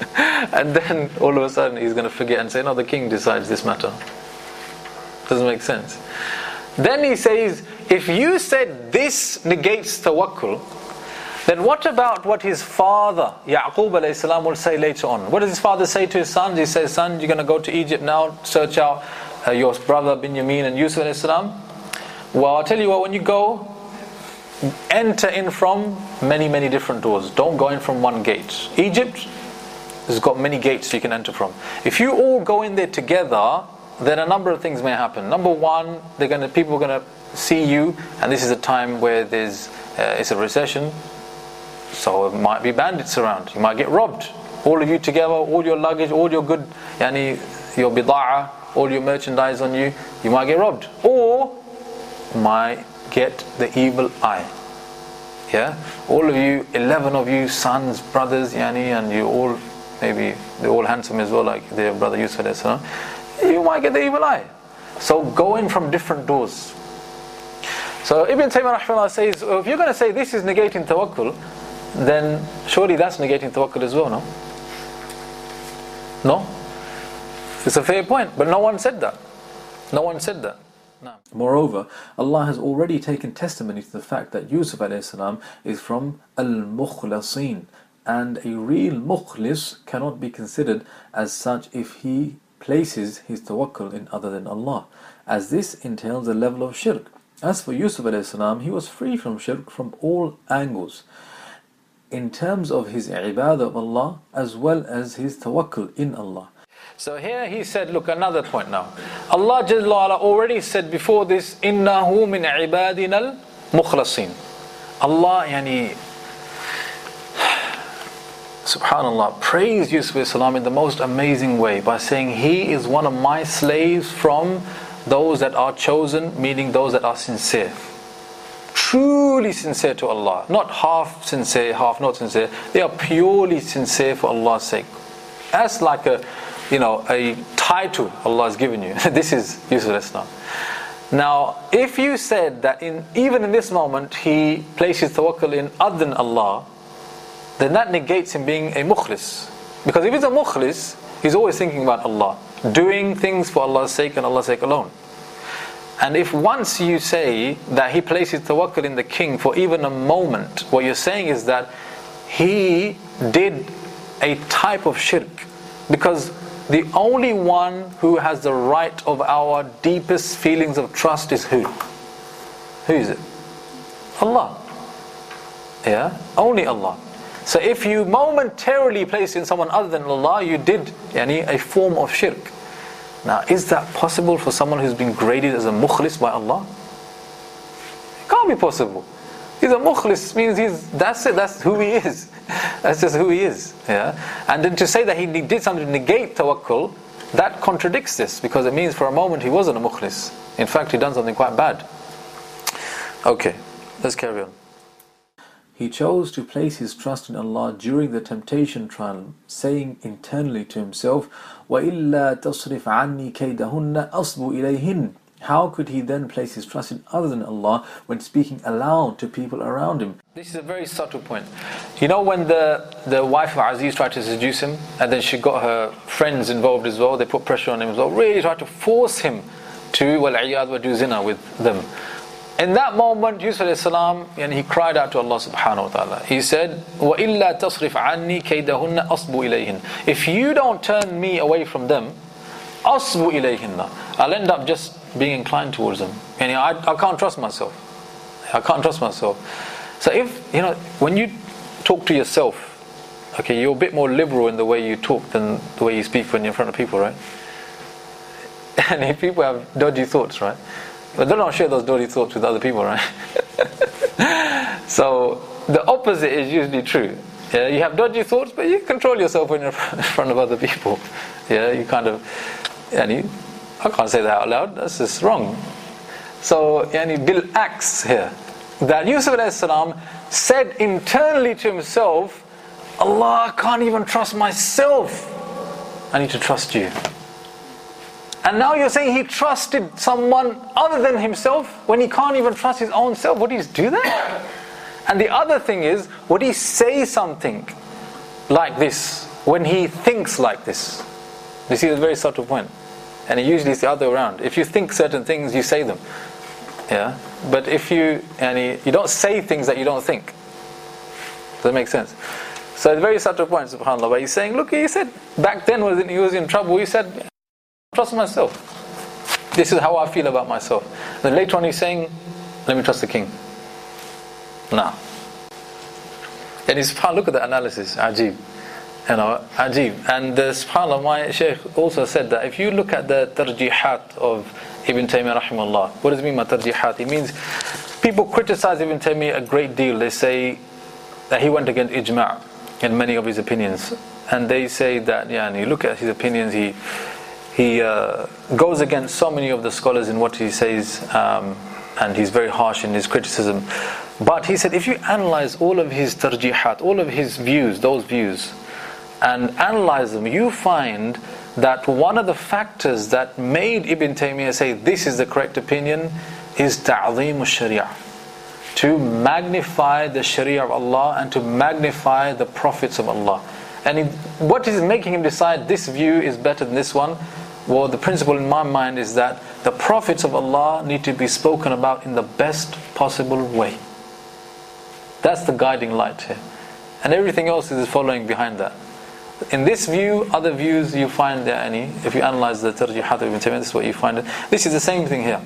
And then all of a sudden he's going to forget and say, no, the king decides this matter. Doesn't make sense. Then he says, if you said this negates tawakkul, then what about what his father, Ya'qub alayhi salam, will say later on? What does his father say to his sons? He says, son, you're going to go to Egypt now, search out uh, your brother Binyamin and Yusuf alayhi salam. Well, I'll tell you what, when you go, enter in from many, many different doors. Don't go in from one gate. Egypt has got many gates you can enter from. If you all go in there together, then a number of things may happen. Number one, they're going to, people are going to see you, and this is a time where there's uh, it's a recession, so it might be bandits around. You might get robbed. All of you together, all your luggage, all your good, yani your bida'a, all your merchandise on you, you might get robbed, or might get the evil eye. Yeah, all of you, eleven of you, sons, brothers, yani, and you all, maybe they're all handsome as well, like their brother Yusuf alayhi salam. You might get the evil eye. So go in from different doors. So Ibn Taymiyyah rahimahullah says, well, if you're going to say this is negating tawakkul, then surely that's negating tawakkul as well, no? No? It's a fair point, but no one said that. No one said that. No. Moreover, Allah has already taken testimony to the fact that Yusuf alayhi salam is from al-mukhlasin, and a real mukhlis cannot be considered as such if he places his tawakkul in other than Allah, as this entails a level of shirk. As for Yusuf alayhi salam, he was free from shirk from all angles, in terms of his ibadah of Allah as well as his tawakkul in Allah. So here he said, look, another point now. Allah Jalla wa'ala already said before this, إِنَّهُ مِنْ عِبَادِنَا الْمُخْلَصِينَ. Allah, yani, subhanallah, praise Yusuf alayhi salam in the most amazing way by saying, he is one of my slaves from those that are chosen, meaning those that are sincere. Truly sincere to Allah. Not half sincere, half not sincere. They are purely sincere for Allah's sake. That's like a, you know, a title Allah has given you. This is Yusuf alayhi salam. Now, if you said that in even in this moment he places tawakkul in other than Allah, then that negates him being a mukhlis. Because if he's a mukhlis, he's always thinking about Allah, doing things for Allah's sake and Allah's sake alone. And if once you say that he places tawakkul in the king for even a moment, what you're saying is that he did a type of shirk. Because the only one who has the right of our deepest feelings of trust is who? Who is it? Allah. Yeah? Only Allah. So if you momentarily place in someone other than Allah, you did yani, a form of shirk. Now, is that possible for someone who's been graded as a mukhlis by Allah? It can't be possible. He's a mukhlis, means he's, that's it, that's who he is. That's just who he is. Yeah? And then to say that he did something to negate tawakkul, that contradicts this, because it means for a moment he wasn't a mukhlis. In fact, he done something quite bad. Okay, let's carry on. He chose to place his trust in Allah during the temptation trial, saying internally to himself, وَإِلَّا تَصْرِفْ عَنِّي كَيْدَهُنَّ أَصْبُ إِلَيْهِنَّ. How could he then place his trust in other than Allah when speaking aloud to people around him? This is a very subtle point. You know when the, the wife of Aziz tried to seduce him, and then she got her friends involved as well, they put pressure on him as well, really tried to force him to, وَالْعِيَاذُ وَدُو zina with them. In that moment, Yusuf alayhi salam, and he cried out to Allah subhanahu wa ta'ala. He said, وَإِلَّا تَصْرِفْ عَنِّي كَيْدَهُنَّ أَصْبُ إِلَيْهِنَّ. If you don't turn me away from them, أَصْبُ إِلَيْهِنَّ, I'll end up just being inclined towards them. And I, I can't trust myself. I can't trust myself. So if, you know, when you talk to yourself, okay, you're a bit more liberal in the way you talk than the way you speak when you're in front of people, right? And if people have dodgy thoughts, right? But they don't share those dirty thoughts with other people, right? So the opposite is usually true. Yeah, you have dodgy thoughts, but you control yourself when you're in front of other people. Yeah, you kind of, yani, I can't say that out loud. That's just wrong. So, yani, bil aks here, that Yusuf alayhi salam said internally to himself, Allah, I can't even trust myself. I need to trust you. And now you're saying he trusted someone other than himself when he can't even trust his own self. Would he do that? And the other thing is, would he say something like this when he thinks like this. You see, it's a very subtle point. And it usually is the other way around. If you think certain things, you say them. Yeah. But if you and you, you don't say things that you don't think. Does that make sense? So it's a very subtle point, subhanAllah. But he's saying, look, he said back then when he was in trouble, he said, trust myself. This is how I feel about myself. Then later on he's saying, let me trust the king. Now. And he's, look at the analysis, ajib. You know, ajib. And uh, subhanAllah, my Shaykh also said that if you look at the tarjihat of Ibn Taymiyyah rahimahullah, what does it mean by tarjihat? It means people criticize Ibn Taymiyyah a great deal. They say that he went against ijma' in many of his opinions. And they say that, yeah, and you look at his opinions, he he uh, goes against so many of the scholars in what he says, um, and he's very harsh in his criticism. But he said if you analyze all of his tarjihat, all of his views, those views, and analyze them, you find that one of the factors that made Ibn Taymiyyah say this is the correct opinion is ta'zeem al-sharia, to magnify the sharia of Allah and to magnify the prophets of Allah. And it, what is making him decide this view is better than this one? Well, the principle in my mind is that the prophets of Allah need to be spoken about in the best possible way. That's the guiding light here. And everything else is following behind that. In this view, other views you find there any, if you analyze the tarjihat of Ibn Taymiyyah, this is what you find. This is the same thing here.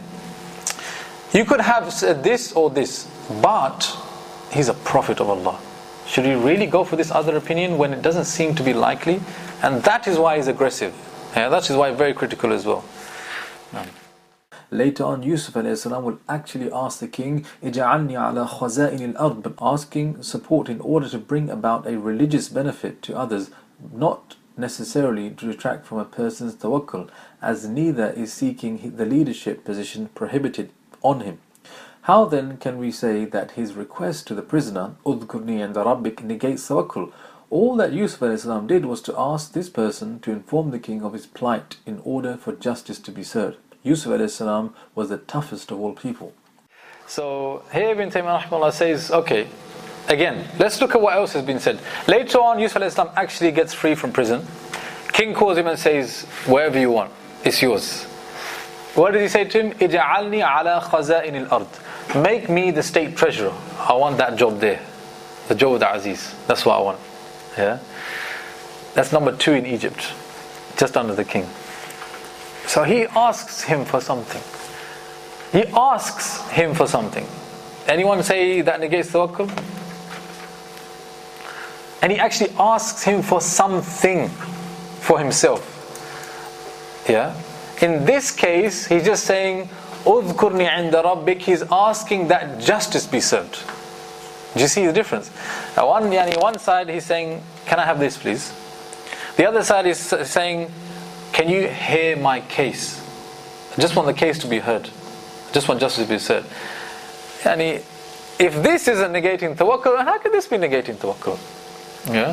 You could have said this or this, but he's a prophet of Allah. Should we really go for this other opinion when it doesn't seem to be likely? And that is why he's aggressive. Yeah, that is why very critical as well. No. Later on, Yusuf alayhi salam will actually ask the king, "Ij'alni ala khaza'in al-ard," but asking support in order to bring about a religious benefit to others, not necessarily to detract from a person's tawakkul, as neither is seeking the leadership position prohibited on him. How then can we say that his request to the prisoner, "Udhkurni 'inda rabbik," negates tawakkul? All that Yusuf alayhi salam did was to ask this person to inform the king of his plight in order for justice to be served. Yusuf alayhi salam was the toughest of all people. So here Ibn Taymiyyah rahimahullah says, okay, again, let's look at what else has been said. Later on, Yusuf alayhi salam actually gets free from prison. King calls him and says, wherever you want, it's yours. What did he say to him? "Ij'alni ala khaza'in al-ard." Make me the state treasurer. I want that job there. The job of the Aziz. That's what I want. Yeah, that's number two in Egypt, just under the king. So he asks him for something. He asks him for something. Anyone say that negates tawakkul? And he actually asks him for something for himself. Yeah. In this case, he's just saying, "Udhkurni 'inda rabbik." He's asking that justice be served. Do you see the difference? Now, one, yani, one side he's saying, "Can I have this, please?" The other side is saying, "Can you hear my case? I just want the case to be heard. I just want justice to be served." Yani, if this isn't negating tawakkul, how can this be negating tawakkul? Yeah.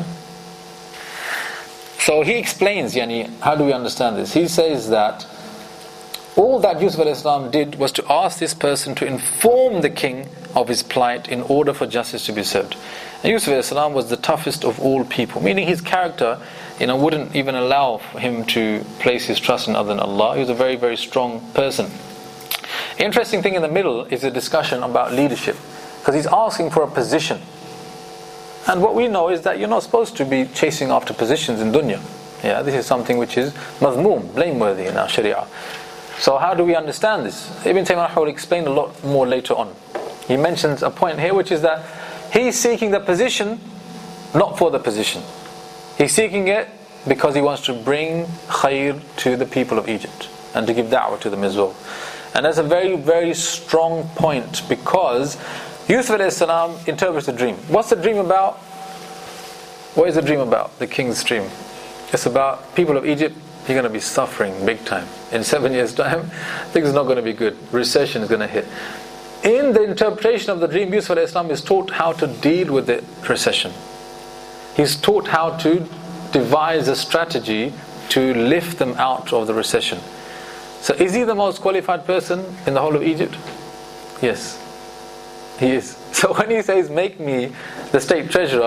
So he explains, yani, how do we understand this? He says that all that Yusuf alayhi salam did was to ask this person to inform the king of his plight in order for justice to be served. And Yusuf alayhi salam was the toughest of all people, meaning his character, you know, wouldn't even allow him to place his trust in other than Allah. He was a very, very strong person. Interesting thing in the middle is a discussion about leadership, because he's asking for a position. And what we know is that you're not supposed to be chasing after positions in dunya. Yeah, this is something which is mazmoom, blameworthy in our sharia. So how do we understand this? Ibn Taymiyyah will explain a lot more later on. He mentions a point here, which is that he's seeking the position not for the position. He's seeking it because he wants to bring khair to the people of Egypt and to give da'wah to them as well. And that's a very, very strong point, because Yusuf alayhi salam interprets a dream. What's the dream about? What is the dream about? The king's dream. It's about people of Egypt. You're going to be suffering big time. In seven years' time, things are not going to be good. Recession is going to hit. In the interpretation of the dream, Yusuf alayhi salam is taught how to deal with the recession. He's taught how to devise a strategy to lift them out of the recession. So is he the most qualified person in the whole of Egypt? Yes, he is. So when he says, "Make me the state treasurer,"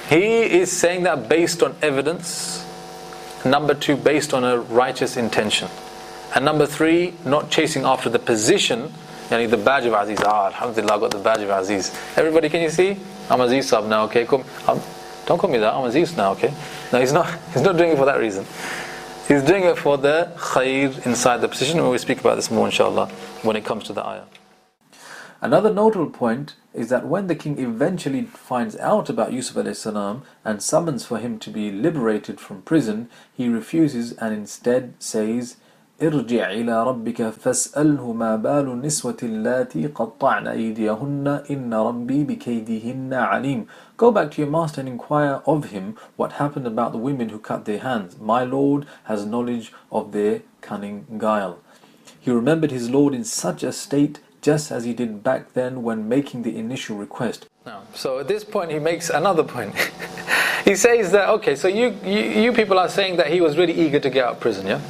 He is saying that based on evidence. Number two, based on a righteous intention. And number three, not chasing after the position, yani the badge of Aziz. Ah, alhamdulillah, I got the badge of Aziz. Everybody, can you see? I'm Aziz Sahib now, okay? Come, I'm, don't call me that, I'm Aziz now, okay? No, he's not, he's not doing it for that reason. He's doing it for the khair inside the position. And we'll speak about this more, inshallah, when it comes to the ayah. Another notable point is that when the king eventually finds out about Yusuf alayhi salam and summons for him to be liberated from prison, he refuses and instead says, ارجع إلى ربك فاسأله ما بال النسوة اللاتي قطعن أيديهن إن ربي بكيدهن عليم. Go back to your master and inquire of him what happened about the women who cut their hands. My Lord has knowledge of their cunning guile. He remembered his Lord in such a state just as he did back then when making the initial request. Now, so at this point he makes another point. He says that, okay, so you, you, you people are saying that he was really eager to get out of prison, yeah?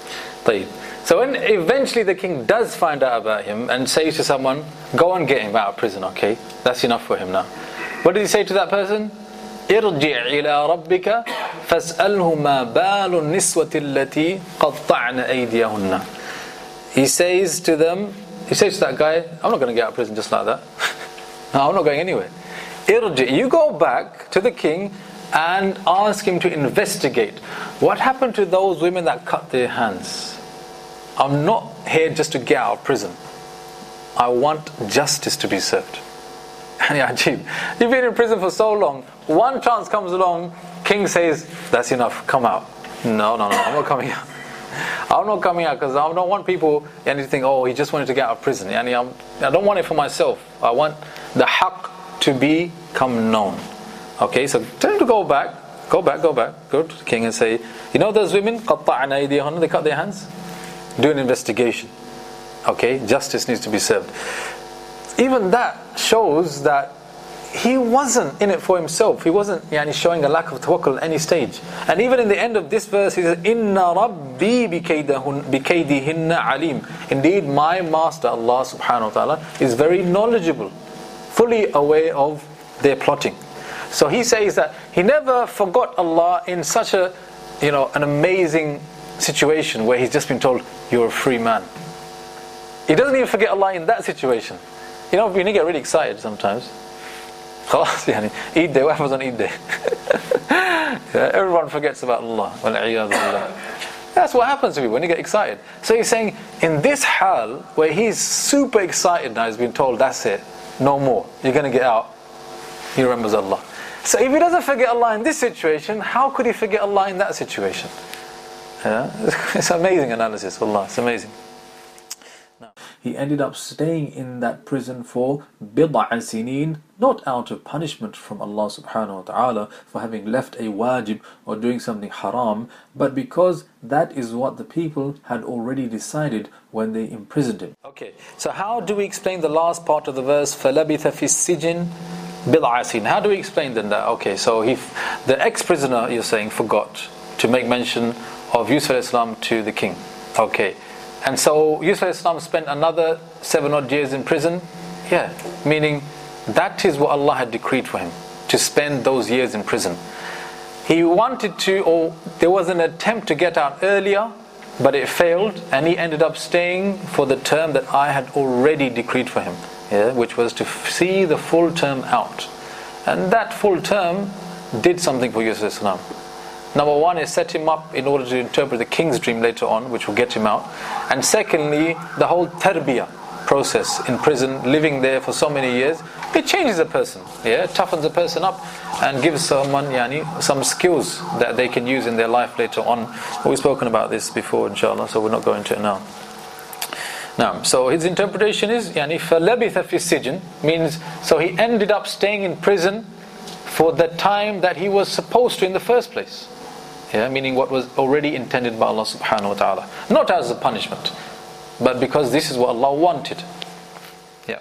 So when eventually the king does find out about him and says to someone, go and get him out of prison, okay? That's enough for him now. What did he say to that person? ارجع إلى ربك فاسأله ما بال النسوة التي قطعن أيديهن. He says to them, he says to that guy, I'm not going to get out of prison just like that. No, I'm not going anywhere. Irji, you go back to the king and ask him to investigate what happened to those women that cut their hands. I'm not here just to get out of prison. I want justice to be served. You've been in prison for so long, one chance comes along, king says, that's enough, come out. No, no, no, I'm not coming out. I'm not coming out because I don't want people to think, oh, he just wanted to get out of prison. I don't want it for myself. I want the haqq to become known. Okay, so tell him to go back, go back, go back, go to the king and say, you know those women, قَطَّعْنَ أَيْدِيهُنَّ, they cut their hands? Do an investigation. Okay, justice needs to be served. Even that shows that he wasn't in it for himself. He wasn't yani, showing a lack of tawakkul at any stage. And even in the end of this verse, he says, Inna Rabbi bikaydihinna alim. Indeed, my master, Allah subhanahu wa ta'ala, is very knowledgeable, fully aware of their plotting. So he says that he never forgot Allah in such a, you know, an amazing situation where he's just been told, you're a free man. He doesn't even forget Allah in that situation. You know, when you get really excited sometimes, Eid day, what happens on Eid day? Yeah, everyone forgets about Allah. That's what happens to you when you get excited. So he's saying, in this hal, where he's super excited now, he's been told, that's it, no more, you're going to get out, he remembers Allah. So if he doesn't forget Allah in this situation, how could he forget Allah in that situation? Yeah? It's amazing analysis, Allah, it's amazing. Now, he ended up staying in that prison for bid'a sinin, not out of punishment from Allah subhanahu wa ta'ala for having left a wajib or doing something haram, but because that is what the people had already decided when they imprisoned him. Okay, so how do we explain the last part of the verse, فَلَبِثَ فِي السِّجِنِ بِضْعَ سِنِينَ? How do we explain then that? Okay, so he, the ex-prisoner, you're saying, forgot to make mention of Yusuf alayhi salam to the king. Okay. And so Yusuf alayhi salam spent another seven odd years in prison. Yeah, meaning that is what Allah had decreed for him, to spend those years in prison. He wanted to, or there was an attempt to get out earlier, but it failed, and he ended up staying for the term that I had already decreed for him, yeah, which was to see the full term out. And that full term did something for Yusuf alayhi salam. Number one, it set him up in order to interpret the king's dream later on, which will get him out. And secondly, the whole tarbiyah process in prison, living there for so many years, it changes a person, yeah, it toughens a person up and gives someone yani, some skills that they can use in their life later on. We've spoken about this before, inshallah, so we're not going to it now. Now, so his interpretation is, yani, فَلَبِثَ فِي السِّجِنِ, means, so he ended up staying in prison for the time that he was supposed to in the first place. Yeah, meaning what was already intended by Allah subhanahu wa ta'ala. Not as a punishment, but because this is what Allah wanted. Yeah.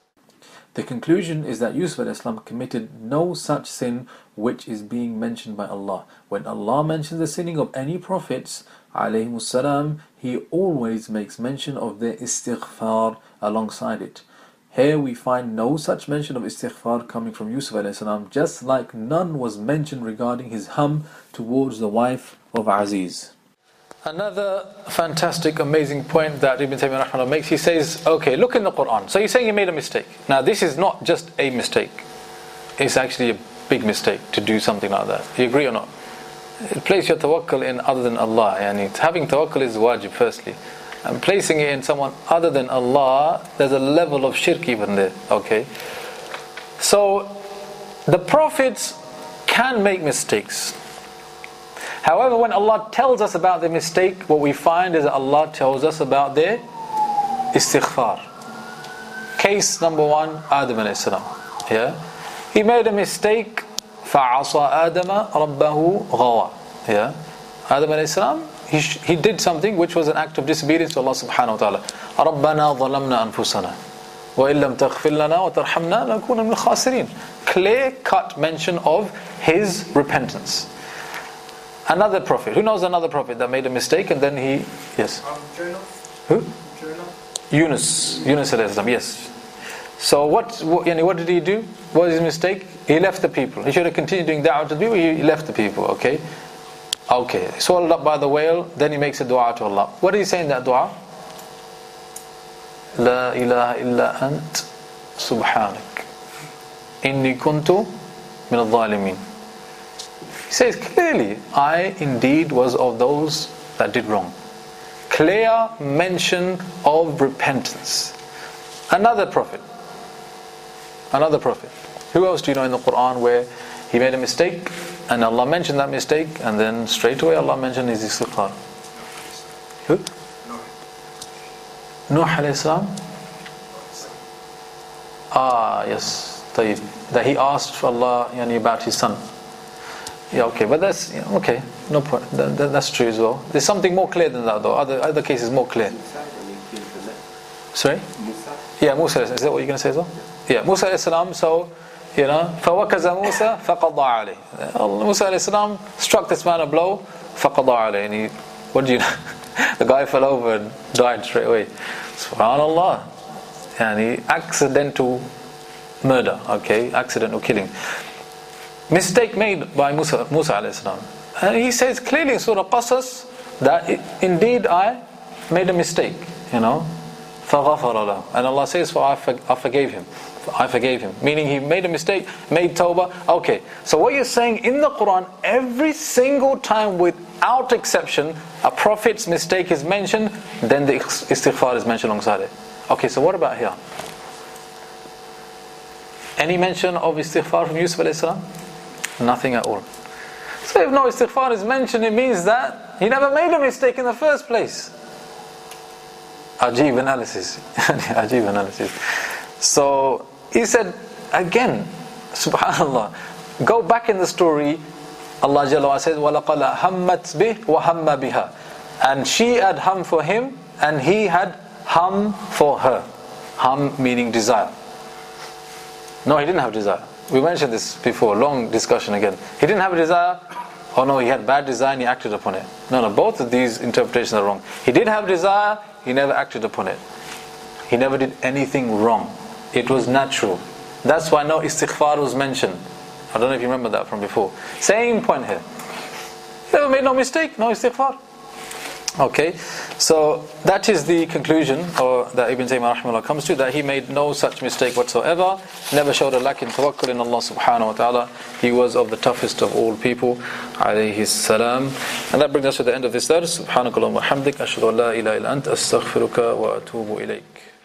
The conclusion is that Yusuf alayhi salam committed no such sin which is being mentioned by Allah. When Allah mentions the sinning of any prophets, alayhimus salam, He always makes mention of their istighfar alongside it. Here we find no such mention of istighfar coming from Yusuf alayhi salam, just like none was mentioned regarding his hum towards the wife of Aziz. Another fantastic, amazing point that Ibn Taymiyyah rahimahullah makes, he says, okay, look in the Quran. So he's saying he made a mistake. Now this is not just a mistake. It's actually a big mistake to do something like that. You agree or not? Place your tawakkul in other than Allah. Yani having tawakkul is wajib firstly. And placing it in someone other than Allah, there's a level of shirk even there. Okay. So the prophets can make mistakes. However, when Allah tells us about their mistake, what we find is that Allah tells us about their istighfar. Case number one, Adam alayhi salam. Yeah? He made a mistake. فَعَصَى آدَمَ رَبَّهُ غَوَى. Yeah? Adam alayhi salam, he, he did something which was an act of disobedience to Allah subhanahu wa ta'ala. رَبَّنَا ظَلَمْنَا أَنفُسَنَا وَإِن لَمْ تَغْفِرْ لَنَا وَتَرْحَمْنَا لَنَكُونَ مِنَ الْخَاسِرِينَ. Clear cut mention of his repentance. Another prophet. Who knows another prophet that made a mistake and then he... Yes? Um, Jonah. Who? Jonah. Yunus. Yunus alayhi salam, yes. So what, what, yani what did he do? What was his mistake? He left the people. He should have continued doing da'wah to the people. He left the people, okay? Okay. Swallowed up by the whale, then he makes a dua to Allah. What did he say in that dua? La ilaha illa ant subhanak inni kuntu min al-zalimin. He says clearly, I indeed was of those that did wrong. Clear mention of repentance. Another prophet. Another prophet. Who else do you know in the Quran where he made a mistake and Allah mentioned that mistake and then straight away Allah mentioned his istighfar? Who? Nuh alayhi salam. Ah, yes. Tayyib. That he asked for Allah yani, about his son. Yeah, okay, but that's yeah, okay. No point. That, that, that's true as well. There's something more clear than that, though. Other other cases more clear. Sorry. Yeah, Musa. Is that what you're going to say as well? Yeah, Musa alayhi salam. So, you know, فَوَكَزَ مُوسَى فَقَضَى عَلَيْهِ. Musa alayhi salam struck this man a blow. فَقَضَى عَلَيْهِ. And he, what do you know? The guy fell over and died straight away. Subhanallah. And he accidental murder. Okay, accidental killing. Mistake made by Musa, Musa alayhi salam. And he says clearly in Surah Qasas that it, indeed I made a mistake, you know. فَغَفَرَ لَهُ. And Allah says, for I, for, I forgave him. I forgave him. Meaning he made a mistake, made tawbah. Okay, so what you're saying in the Quran, every single time without exception, a prophet's mistake is mentioned, then the istighfar is mentioned alongside it. Okay, so what about here? Any mention of istighfar from Yusuf alayhi salam? Nothing at all. So if no istighfar is mentioned, it means that he never made a mistake in the first place. Ajib analysis. Ajib analysis. So he said again, subhanallah, go back in the story, Allah Jalla wa says, وَلَقَدْ هَمَّتْ بِهِ وَهَمَّ بِهَا. And she had hum for him and he had hum for her. Hum meaning desire. No, he didn't have desire. We mentioned this before, long discussion again. He didn't have a desire. Oh no, he had bad desire and he acted upon it. No, no, both of these interpretations are wrong. He did have desire, he never acted upon it. He never did anything wrong. It was natural. That's why no istighfar was mentioned. I don't know if you remember that from before. Same point here. Never made no mistake, no istighfar. Okay, so that is the conclusion or that Ibn Taymiyyah rahimahullah comes to, that he made no such mistake whatsoever, never showed a lack in tawakkul in Allah subhanahu wa ta'ala. He was of the toughest of all people, alayhi salam. And that brings us to the end of this dars. Subhanakallahumma wa hamdik, ashhadu an la ilaha illa anta, astaghfiruka wa atubu ilayk.